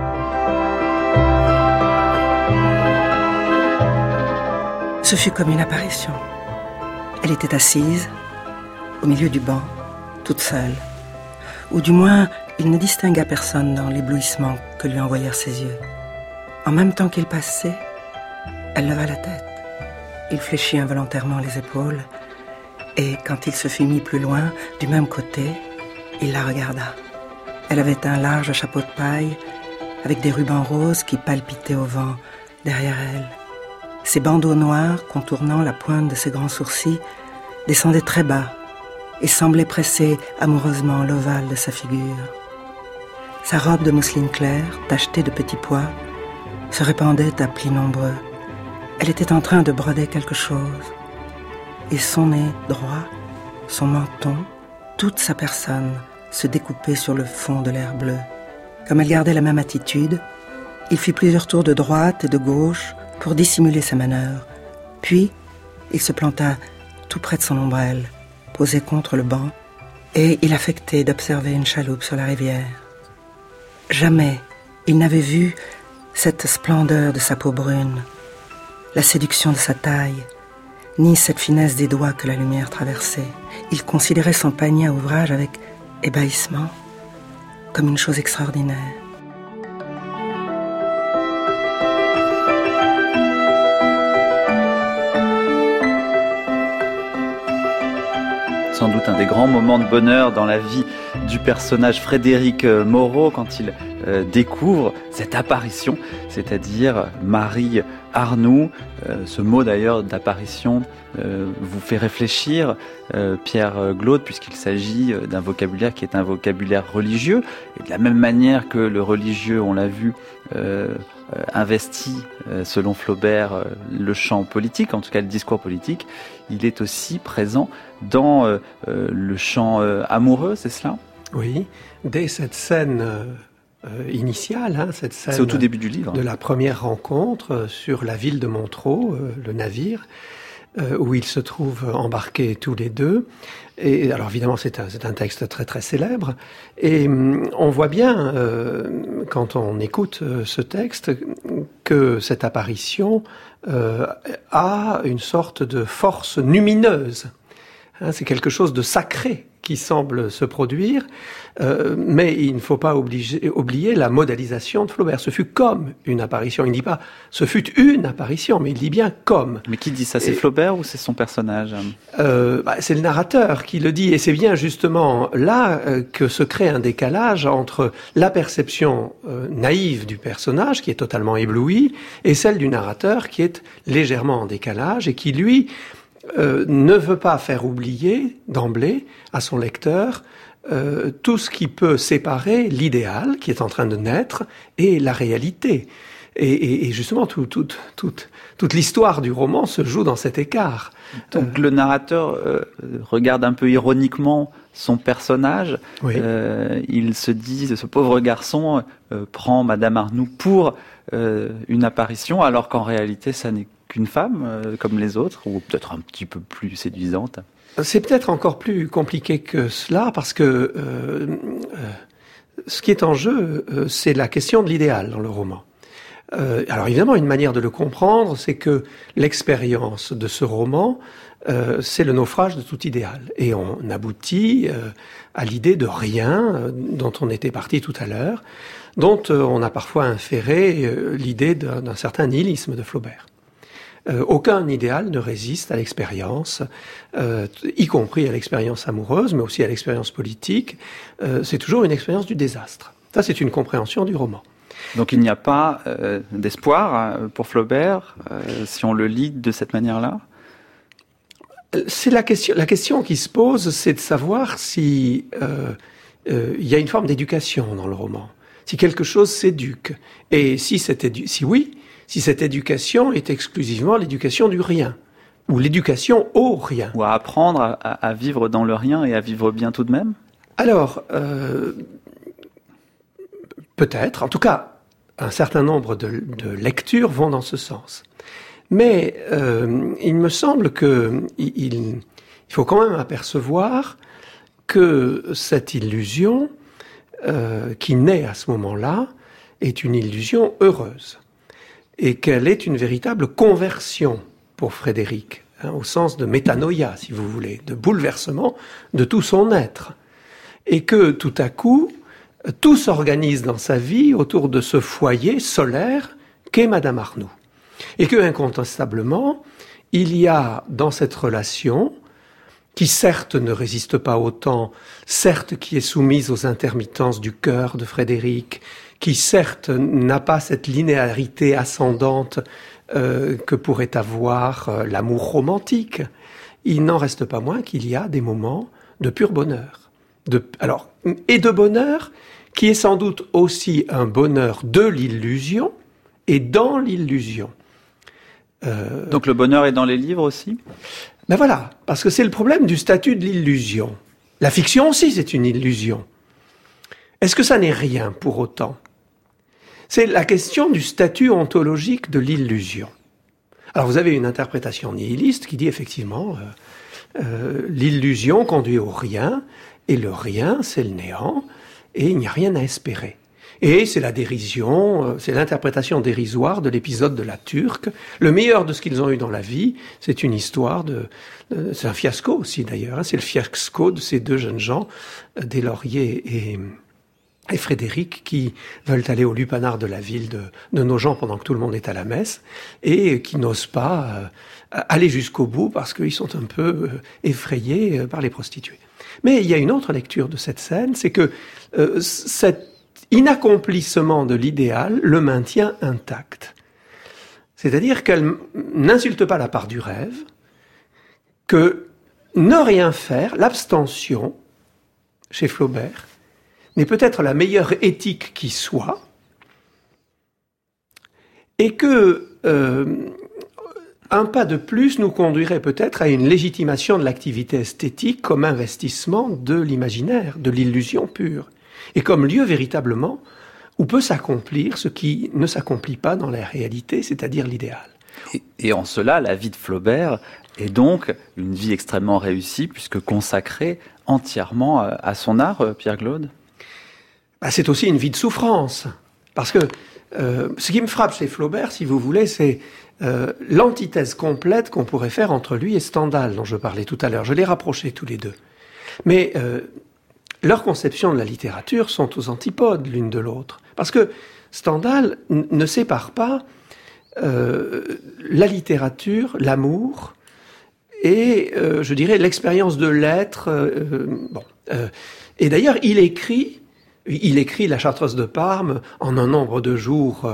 S6: Ce fut comme une apparition. Elle était assise, au milieu du banc, toute seule. Ou du moins, il ne distingua personne dans l'éblouissement que lui envoyèrent ses yeux. En même temps qu'il passait, elle leva la tête. Il fléchit involontairement les épaules et quand il se fut mis plus loin, du même côté, il la regarda. Elle avait un large chapeau de paille avec des rubans roses qui palpitaient au vent derrière elle. Ses bandeaux noirs, contournant la pointe de ses grands sourcils, descendaient très bas et semblaient presser amoureusement l'ovale de sa figure. Sa robe de mousseline claire, tachetée de petits pois, se répandait à plis nombreux. Elle était en train de broder quelque chose. Et son nez droit, son menton, toute sa personne se découpait sur le fond de l'air bleu. Comme elle gardait la même attitude, il fit plusieurs tours de droite et de gauche pour dissimuler sa manœuvre. Puis, il se planta tout près de son ombrelle, posé contre le banc, et il affectait d'observer une chaloupe sur la rivière. Jamais il n'avait vu cette splendeur de sa peau brune, la séduction de sa taille, ni cette finesse des doigts que la lumière traversait. Il considérait son panier à ouvrage avec ébahissement, comme une chose extraordinaire.
S2: Sans doute un des grands moments de bonheur dans la vie du personnage Frédéric Moreau quand il découvre cette apparition, c'est-à-dire Marie Arnoux. Ce mot d'ailleurs d'apparition vous fait réfléchir, Pierre Glaude, puisqu'il s'agit d'un vocabulaire qui est un vocabulaire religieux, et de la même manière que le religieux, on l'a vu, investi, selon Flaubert, le champ politique, en tout cas le discours politique, il est aussi présent dans le champ amoureux, c'est cela ?
S3: Oui, dès cette scène initiale, cette scène
S2: c'est au tout début du livre,
S3: de la première rencontre sur la ville de Montreux, le navire, où ils se trouvent embarqués tous les deux. Et alors évidemment c'est un texte très très célèbre, et on voit bien quand on écoute ce texte que cette apparition a une sorte de force lumineuse. C'est quelque chose de sacré qui semble se produire, mais il ne faut pas oublier la modalisation de Flaubert. Ce fut comme une apparition. Il ne dit pas « ce fut une apparition », mais il dit bien « comme ».
S2: Mais qui dit ça ? C'est Flaubert ou c'est son personnage ?
S3: C'est le narrateur qui le dit, et c'est bien justement là que se crée un décalage entre la perception naïve du personnage, qui est totalement ébloui, et celle du narrateur, qui est légèrement en décalage, et qui, lui, ne veut pas faire oublier d'emblée à son lecteur tout ce qui peut séparer l'idéal qui est en train de naître et la réalité. Et justement, toute l'histoire du roman se joue dans cet écart.
S2: Donc le narrateur regarde un peu ironiquement son personnage.
S3: Oui.
S2: Il se dit, ce pauvre garçon prend Madame Arnoux pour une apparition, alors qu'en réalité, ça n'est qu'une femme, comme les autres, ou peut-être un petit peu plus séduisante.
S3: C'est peut-être encore plus compliqué que cela, parce que ce qui est en jeu, c'est la question de l'idéal dans le roman. Alors évidemment, une manière de le comprendre, c'est que l'expérience de ce roman, c'est le naufrage de tout idéal. Et on aboutit à l'idée de rien, dont on était parti tout à l'heure, dont on a parfois inféré l'idée d'un certain nihilisme de Flaubert. Aucun idéal ne résiste à l'expérience, y compris à l'expérience amoureuse, mais aussi à l'expérience politique. C'est toujours une expérience du désastre. Ça, c'est une compréhension du roman.
S2: Donc il n'y a pas d'espoir pour Flaubert, si on le lit de cette manière-là ?
S3: C'est la question qui se pose, c'est de savoir si il y a une forme d'éducation dans le roman, si quelque chose s'éduque, et si cette éducation est exclusivement l'éducation du rien, ou l'éducation au rien.
S2: Ou à apprendre à vivre dans le rien et à vivre bien tout de même ?
S3: Alors, peut-être, en tout cas, un certain nombre de lectures vont dans ce sens. Mais il me semble qu'il faut quand même apercevoir que cette illusion qui naît à ce moment-là est une illusion heureuse, et qu'elle est une véritable conversion pour Frédéric, au sens de métanoïa, si vous voulez, de bouleversement de tout son être, et que tout à coup, tout s'organise dans sa vie autour de ce foyer solaire qu'est Madame Arnoux. Et que, incontestablement, il y a dans cette relation, qui certes ne résiste pas au temps, certes qui est soumise aux intermittences du cœur de Frédéric, qui certes n'a pas cette linéarité ascendante que pourrait avoir l'amour romantique, il n'en reste pas moins qu'il y a des moments de pur bonheur. Et de bonheur qui est sans doute aussi un bonheur de l'illusion et dans l'illusion.
S2: Donc le bonheur est dans les livres aussi ?
S3: Ben voilà, parce que c'est le problème du statut de l'illusion. La fiction aussi, c'est une illusion. Est-ce que ça n'est rien pour autant? C'est la question du statut ontologique de l'illusion. Alors vous avez une interprétation nihiliste qui dit effectivement l'illusion conduit au rien, et le rien c'est le néant, et il n'y a rien à espérer. Et c'est la dérision, c'est l'interprétation dérisoire de l'épisode de la Turque. Le meilleur de ce qu'ils ont eu dans la vie, c'est une histoire c'est un fiasco aussi d'ailleurs, hein, c'est le fiasco de ces deux jeunes gens, Deslauriers et Frédéric, qui veulent aller au lupanar de la ville de Nogent pendant que tout le monde est à la messe, et qui n'osent pas aller jusqu'au bout parce qu'ils sont un peu effrayés par les prostituées. Mais il y a une autre lecture de cette scène, c'est que cet inaccomplissement de l'idéal le maintient intact. C'est-à-dire qu'elle n'insulte pas la part du rêve, que ne rien faire, l'abstention, chez Flaubert, n'est peut-être la meilleure éthique qui soit, et que un pas de plus nous conduirait peut-être à une légitimation de l'activité esthétique comme investissement de l'imaginaire, de l'illusion pure, et comme lieu véritablement où peut s'accomplir ce qui ne s'accomplit pas dans la réalité, c'est-à-dire l'idéal.
S2: Et en cela, la vie de Flaubert est donc une vie extrêmement réussie, puisque consacrée entièrement à son art, Pierre Glaude.
S3: C'est aussi une vie de souffrance, parce que ce qui me frappe chez Flaubert, si vous voulez, c'est l'antithèse complète qu'on pourrait faire entre lui et Stendhal, dont je parlais tout à l'heure. Je les rapprochais tous les deux. Mais leurs conceptions de la littérature sont aux antipodes l'une de l'autre. Parce que Stendhal ne sépare pas la littérature, l'amour, et, je dirais, l'expérience de l'être. Et d'ailleurs, il écrit La Chartreuse de Parme en un nombre de jours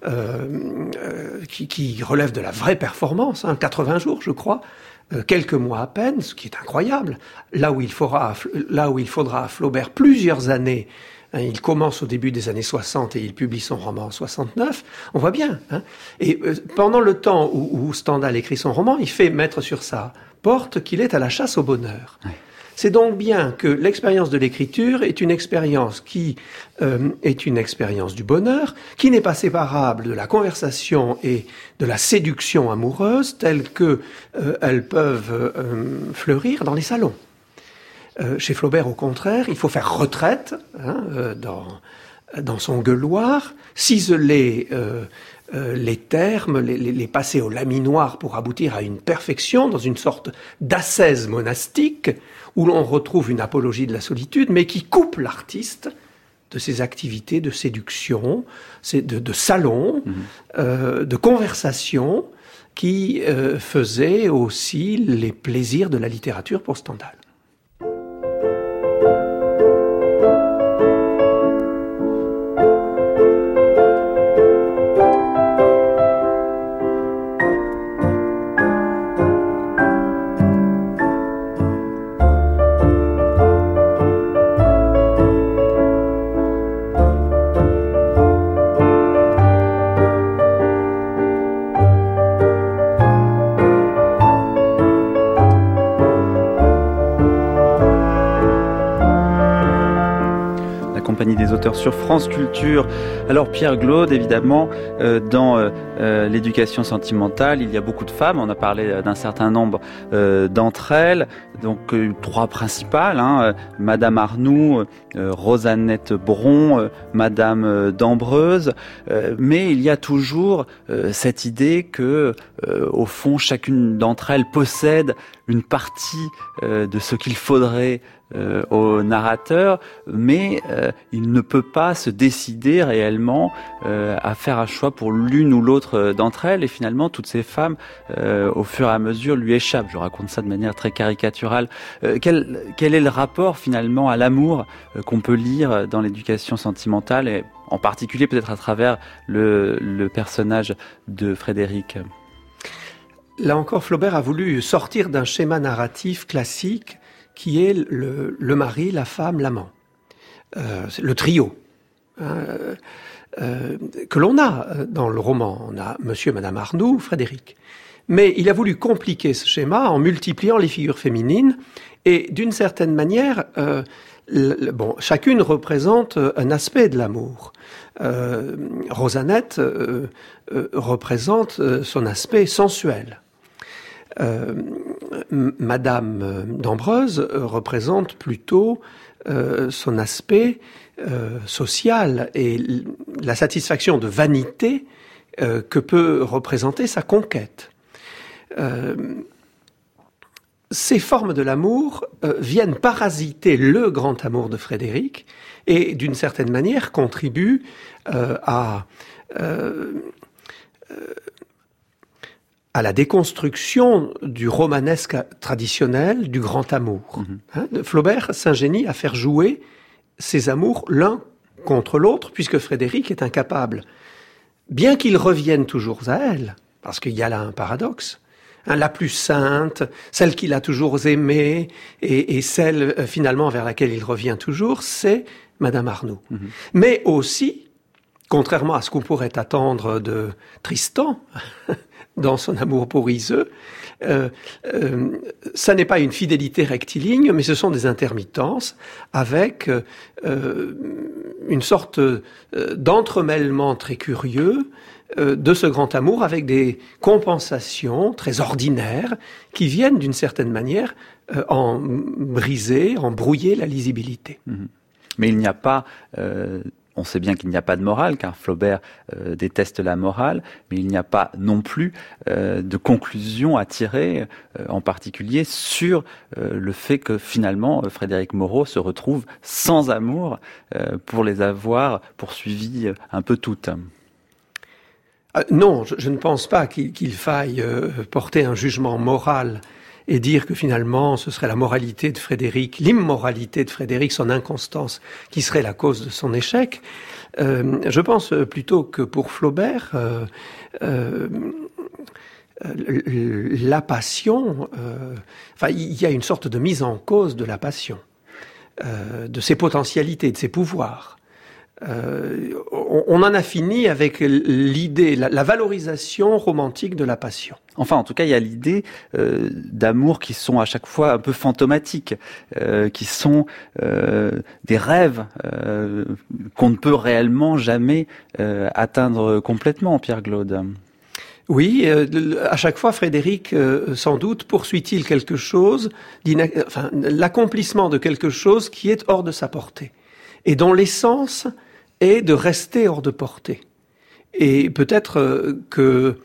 S3: qui relève de la vraie performance, 80 jours, je crois, quelques mois à peine, ce qui est incroyable. Là où il faudra à Flaubert plusieurs années. Il commence au début des années 60 et il publie son roman en 69. On voit bien. Et pendant le temps où Stendhal écrit son roman, il fait mettre sur sa porte qu'il est à la chasse au bonheur. Ouais. C'est donc bien que l'expérience de l'écriture est une expérience qui est une expérience du bonheur, qui n'est pas séparable de la conversation et de la séduction amoureuse telles que elles peuvent fleurir dans les salons. Chez Flaubert, au contraire, il faut faire retraite dans son gueuloir, ciseler les termes, les passer au laminoir pour aboutir à une perfection dans une sorte d'ascèse monastique où l'on retrouve une apologie de la solitude, mais qui coupe l'artiste de ses activités de séduction, de salon, de conversation, qui faisaient aussi les plaisirs de la littérature pour Stendhal.
S2: Des auteurs sur France Culture. Alors Pierre Glaude, évidemment, dans l'éducation sentimentale, il y a beaucoup de femmes. On a parlé d'un certain nombre d'entre elles. Donc 3 principales, Madame Arnoux, Rosanette Bron, Madame d'Ambreuse. Mais il y a toujours cette idée que, au fond, chacune d'entre elles possède une partie de ce qu'il faudrait au narrateur, mais il ne peut pas se décider réellement à faire un choix pour l'une ou l'autre d'entre elles, et finalement toutes ces femmes au fur et à mesure lui échappent. Je raconte ça de manière très caricaturale. Quel est le rapport finalement à l'amour qu'on peut lire dans l'éducation sentimentale, et en particulier peut-être à travers le personnage de Frédéric?
S3: Là encore, Flaubert a voulu sortir d'un schéma narratif classique qui est le mari, la femme, l'amant. Le trio que l'on a dans le roman. On a Monsieur et Madame Arnoux, Frédéric. Mais il a voulu compliquer ce schéma en multipliant les figures féminines, et d'une certaine manière, chacune représente un aspect de l'amour. Rosanette représente son aspect sensuel. Madame d'Ambreuse représente plutôt son aspect social et la satisfaction de vanité que peut représenter sa conquête. Ces formes de l'amour viennent parasiter le grand amour de Frédéric et d'une certaine manière contribuent à la déconstruction du romanesque traditionnel du grand amour. Flaubert s'ingénie à faire jouer ces amours l'un contre l'autre, puisque Frédéric est incapable, bien qu'il revienne toujours à elle, parce qu'il y a là un paradoxe, la plus sainte, celle qu'il a toujours aimée, et celle finalement vers laquelle il revient toujours, c'est Madame Arnould. Mais aussi, contrairement à ce qu'on pourrait attendre de Tristan, dans son amour pour Iseux, ça n'est pas une fidélité rectiligne, mais ce sont des intermittences avec une sorte d'entremêlement très curieux de ce grand amour, avec des compensations très ordinaires qui viennent d'une certaine manière en briser, en brouiller la lisibilité.
S2: Mais il n'y a pas... On sait bien qu'il n'y a pas de morale, car Flaubert déteste la morale, mais il n'y a pas non plus de conclusion à tirer, en particulier sur le fait que finalement Frédéric Moreau se retrouve sans amour pour les avoir poursuivies un peu toutes.
S3: Non, je ne pense pas qu'il faille porter un jugement moral et dire que finalement ce serait la moralité de Frédéric, l'immoralité de Frédéric, son inconstance, qui serait la cause de son échec. Je pense plutôt que pour Flaubert, la passion, il y a une sorte de mise en cause de la passion, de ses potentialités, de ses pouvoirs. On en a fini avec l'idée, la valorisation romantique de la passion.
S2: Enfin, en tout cas, il y a l'idée d'amour qui sont à chaque fois un peu fantomatiques, qui sont des rêves qu'on ne peut réellement jamais atteindre complètement, Pierre Glaude.
S3: Oui, à chaque fois, Frédéric, sans doute, poursuit-il quelque chose, l'accomplissement de quelque chose qui est hors de sa portée, et dont l'essence est de rester hors de portée. Et peut-être que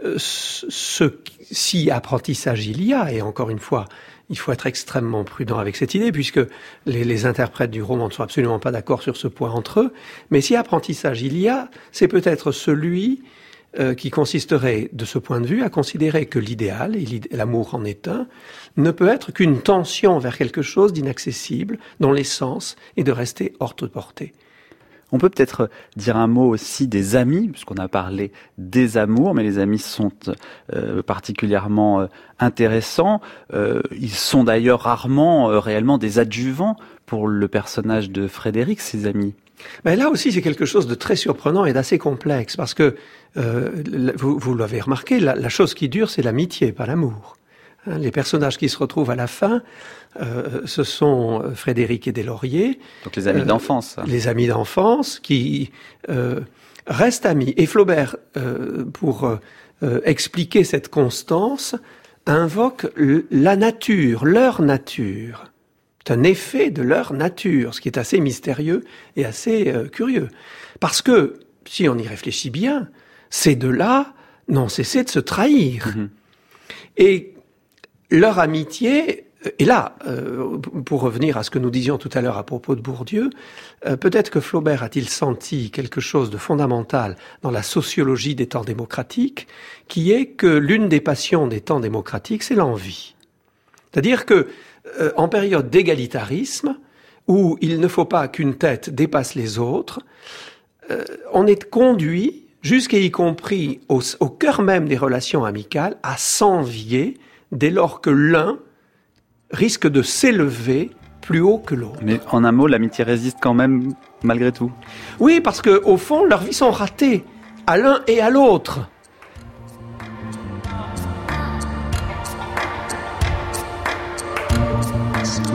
S3: si apprentissage il y a, et encore une fois, il faut être extrêmement prudent avec cette idée, puisque les interprètes du roman ne sont absolument pas d'accord sur ce point entre eux, mais si apprentissage il y a, c'est peut-être celui qui consisterait, de ce point de vue, à considérer que l'idéal, et l'amour en est un, ne peut être qu'une tension vers quelque chose d'inaccessible, dont l'essence est de rester hors de portée.
S2: On peut peut-être dire un mot aussi des amis, puisqu'on a parlé des amours, mais les amis sont particulièrement intéressants. Ils sont d'ailleurs rarement réellement des adjuvants pour le personnage de Frédéric, ces amis.
S3: Ben là aussi, c'est quelque chose de très surprenant et d'assez complexe, parce que, vous l'avez remarqué, la chose qui dure, c'est l'amitié, pas l'amour. Les personnages qui se retrouvent à la fin, ce sont Frédéric et Deslauriers.
S2: Donc les amis d'enfance.
S3: Les amis d'enfance qui restent amis. Et Flaubert, pour expliquer cette constance, invoque la nature, leur nature. C'est un effet de leur nature, ce qui est assez mystérieux et assez curieux. Parce que, si on y réfléchit bien, ces deux-là n'ont cessé de se trahir. Et leur amitié, et là, pour revenir à ce que nous disions tout à l'heure à propos de Bourdieu, peut-être que Flaubert a-t-il senti quelque chose de fondamental dans la sociologie des temps démocratiques, qui est que l'une des passions des temps démocratiques, c'est l'envie. C'est-à-dire que, en période d'égalitarisme, où il ne faut pas qu'une tête dépasse les autres, on est conduit, jusqu'à y compris au cœur même des relations amicales, à s'envier dès lors que l'un risque de s'élever plus haut que l'autre.
S2: Mais en un mot, l'amitié résiste quand même, malgré tout.
S3: Oui, parce que au fond, leurs vies sont ratées, à l'un et à l'autre.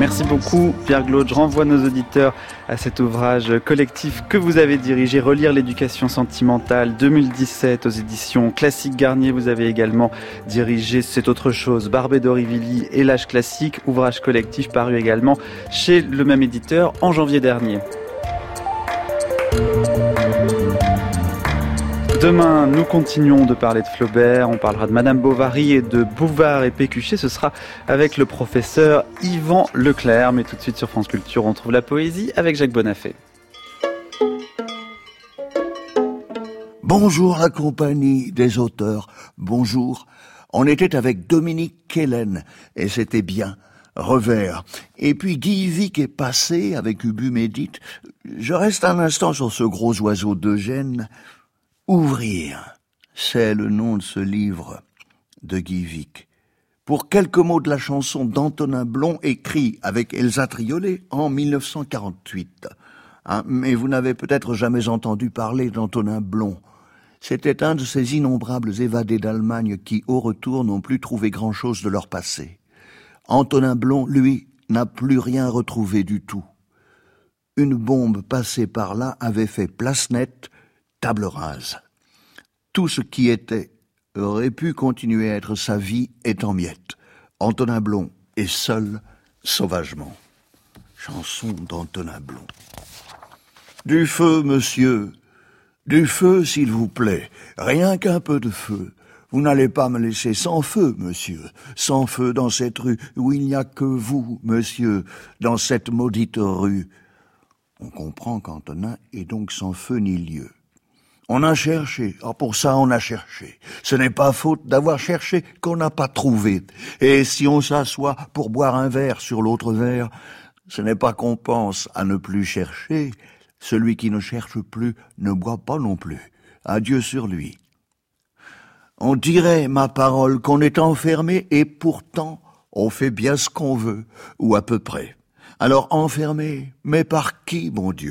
S2: Merci beaucoup Pierre Glaude. Je renvoie nos auditeurs à cet ouvrage collectif que vous avez dirigé, Relire l'éducation sentimentale 2017 aux éditions Classique Garnier. Vous avez également dirigé C'est autre chose, Barbey d'Aurevilly et l'âge classique, ouvrage collectif paru également chez le même éditeur en janvier dernier. Demain, nous continuons de parler de Flaubert, on parlera de Madame Bovary et de Bouvard et Pécuchet, ce sera avec le professeur Yvan Leclerc. Mais tout de suite sur France Culture, on trouve la poésie avec Jacques Bonafé.
S8: Bonjour la compagnie des auteurs, bonjour. On était avec Dominique Quélen et c'était bien. Revers. Et puis Guy Vic est passé avec Ubu Médite. Je reste un instant sur ce gros oiseau d'Eugène. Ouvrir, c'est le nom de ce livre de Guy Vic. Pour quelques mots de la chanson d'Antonin Blond, écrit avec Elsa Triolet en 1948. Mais vous n'avez peut-être jamais entendu parler d'Antonin Blond. C'était un de ces innombrables évadés d'Allemagne qui, au retour, n'ont plus trouvé grand-chose de leur passé. Antonin Blond, lui, n'a plus rien retrouvé du tout. Une bombe passée par là avait fait place nette, table rase. Tout ce qui était aurait pu continuer à être sa vie est en miettes. Antonin Blond est seul, sauvagement. Chanson d'Antonin Blond. Du feu, monsieur. Du feu, s'il vous plaît. Rien qu'un peu de feu. Vous n'allez pas me laisser sans feu, monsieur. Sans feu dans cette rue où il n'y a que vous, monsieur, dans cette maudite rue. On comprend qu'Antonin est donc sans feu ni lieu. On a cherché, pour ça on a cherché. Ce n'est pas faute d'avoir cherché qu'on n'a pas trouvé. Et si on s'assoit pour boire un verre sur l'autre verre, ce n'est pas qu'on pense à ne plus chercher. Celui qui ne cherche plus ne boit pas non plus. Adieu sur lui. On dirait, ma parole, qu'on est enfermé et pourtant on fait bien ce qu'on veut, ou à peu près. Alors enfermé, mais par qui, mon Dieu ?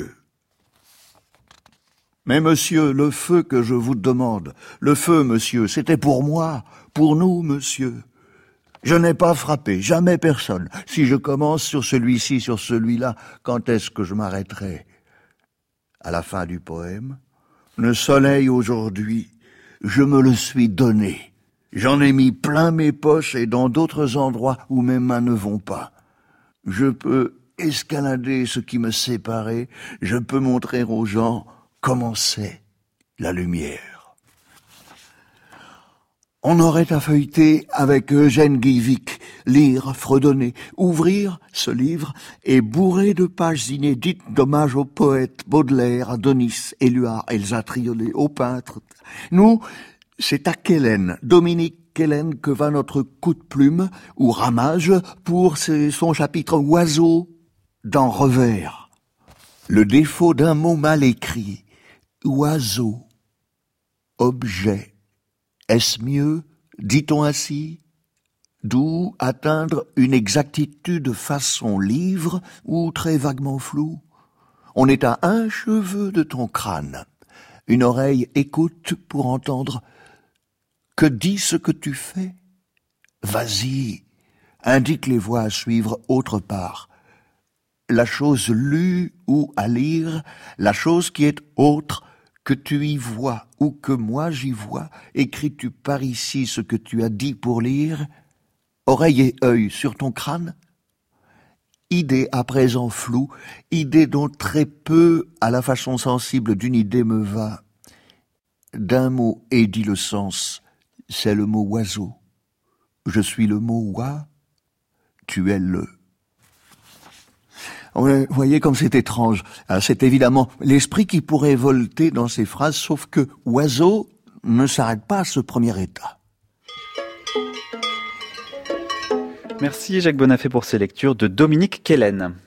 S8: Mais monsieur, le feu que je vous demande, le feu, monsieur, c'était pour moi, pour nous, monsieur. Je n'ai pas frappé, jamais personne. Si je commence sur celui-ci, sur celui-là, quand est-ce que je m'arrêterai ? À la fin du poème, le soleil aujourd'hui, je me le suis donné. J'en ai mis plein mes poches et dans d'autres endroits où mes mains ne vont pas. Je peux escalader ce qui me séparait, je peux montrer aux gens comment c'est la lumière. On aurait à feuilleter avec Eugène Guy Vic, lire, fredonner, ouvrir ce livre et bourré de pages inédites d'hommage aux poètes Baudelaire, Adonis, Éluard, Elsa Triolet, aux peintres. Nous, c'est à Quélen, Dominique Quélen, que va notre coup de plume ou ramage pour son chapitre Oiseau dans Revers. Le défaut d'un mot mal écrit. Oiseau, objet, est-ce mieux, dit-on ainsi? D'où atteindre une exactitude façon livre ou très vaguement floue? On est à un cheveu de ton crâne. Une oreille écoute pour entendre. Que dit ce que tu fais? Vas-y, indique les voies à suivre autre part. La chose lue ou à lire, la chose qui est autre, que tu y vois ou que moi j'y vois, écris-tu par ici ce que tu as dit pour lire? Oreille et œil sur ton crâne? Idée à présent floue, idée dont très peu à la façon sensible d'une idée me va. D'un mot est dit le sens, c'est le mot oiseau. Je suis le mot oie, tu es le. Vous voyez comme c'est étrange. C'est évidemment l'esprit qui pourrait volter dans ces phrases, sauf que oiseau ne s'arrête pas à ce premier état.
S2: Merci Jacques Bonafé pour ces lectures de Dominique Quélen.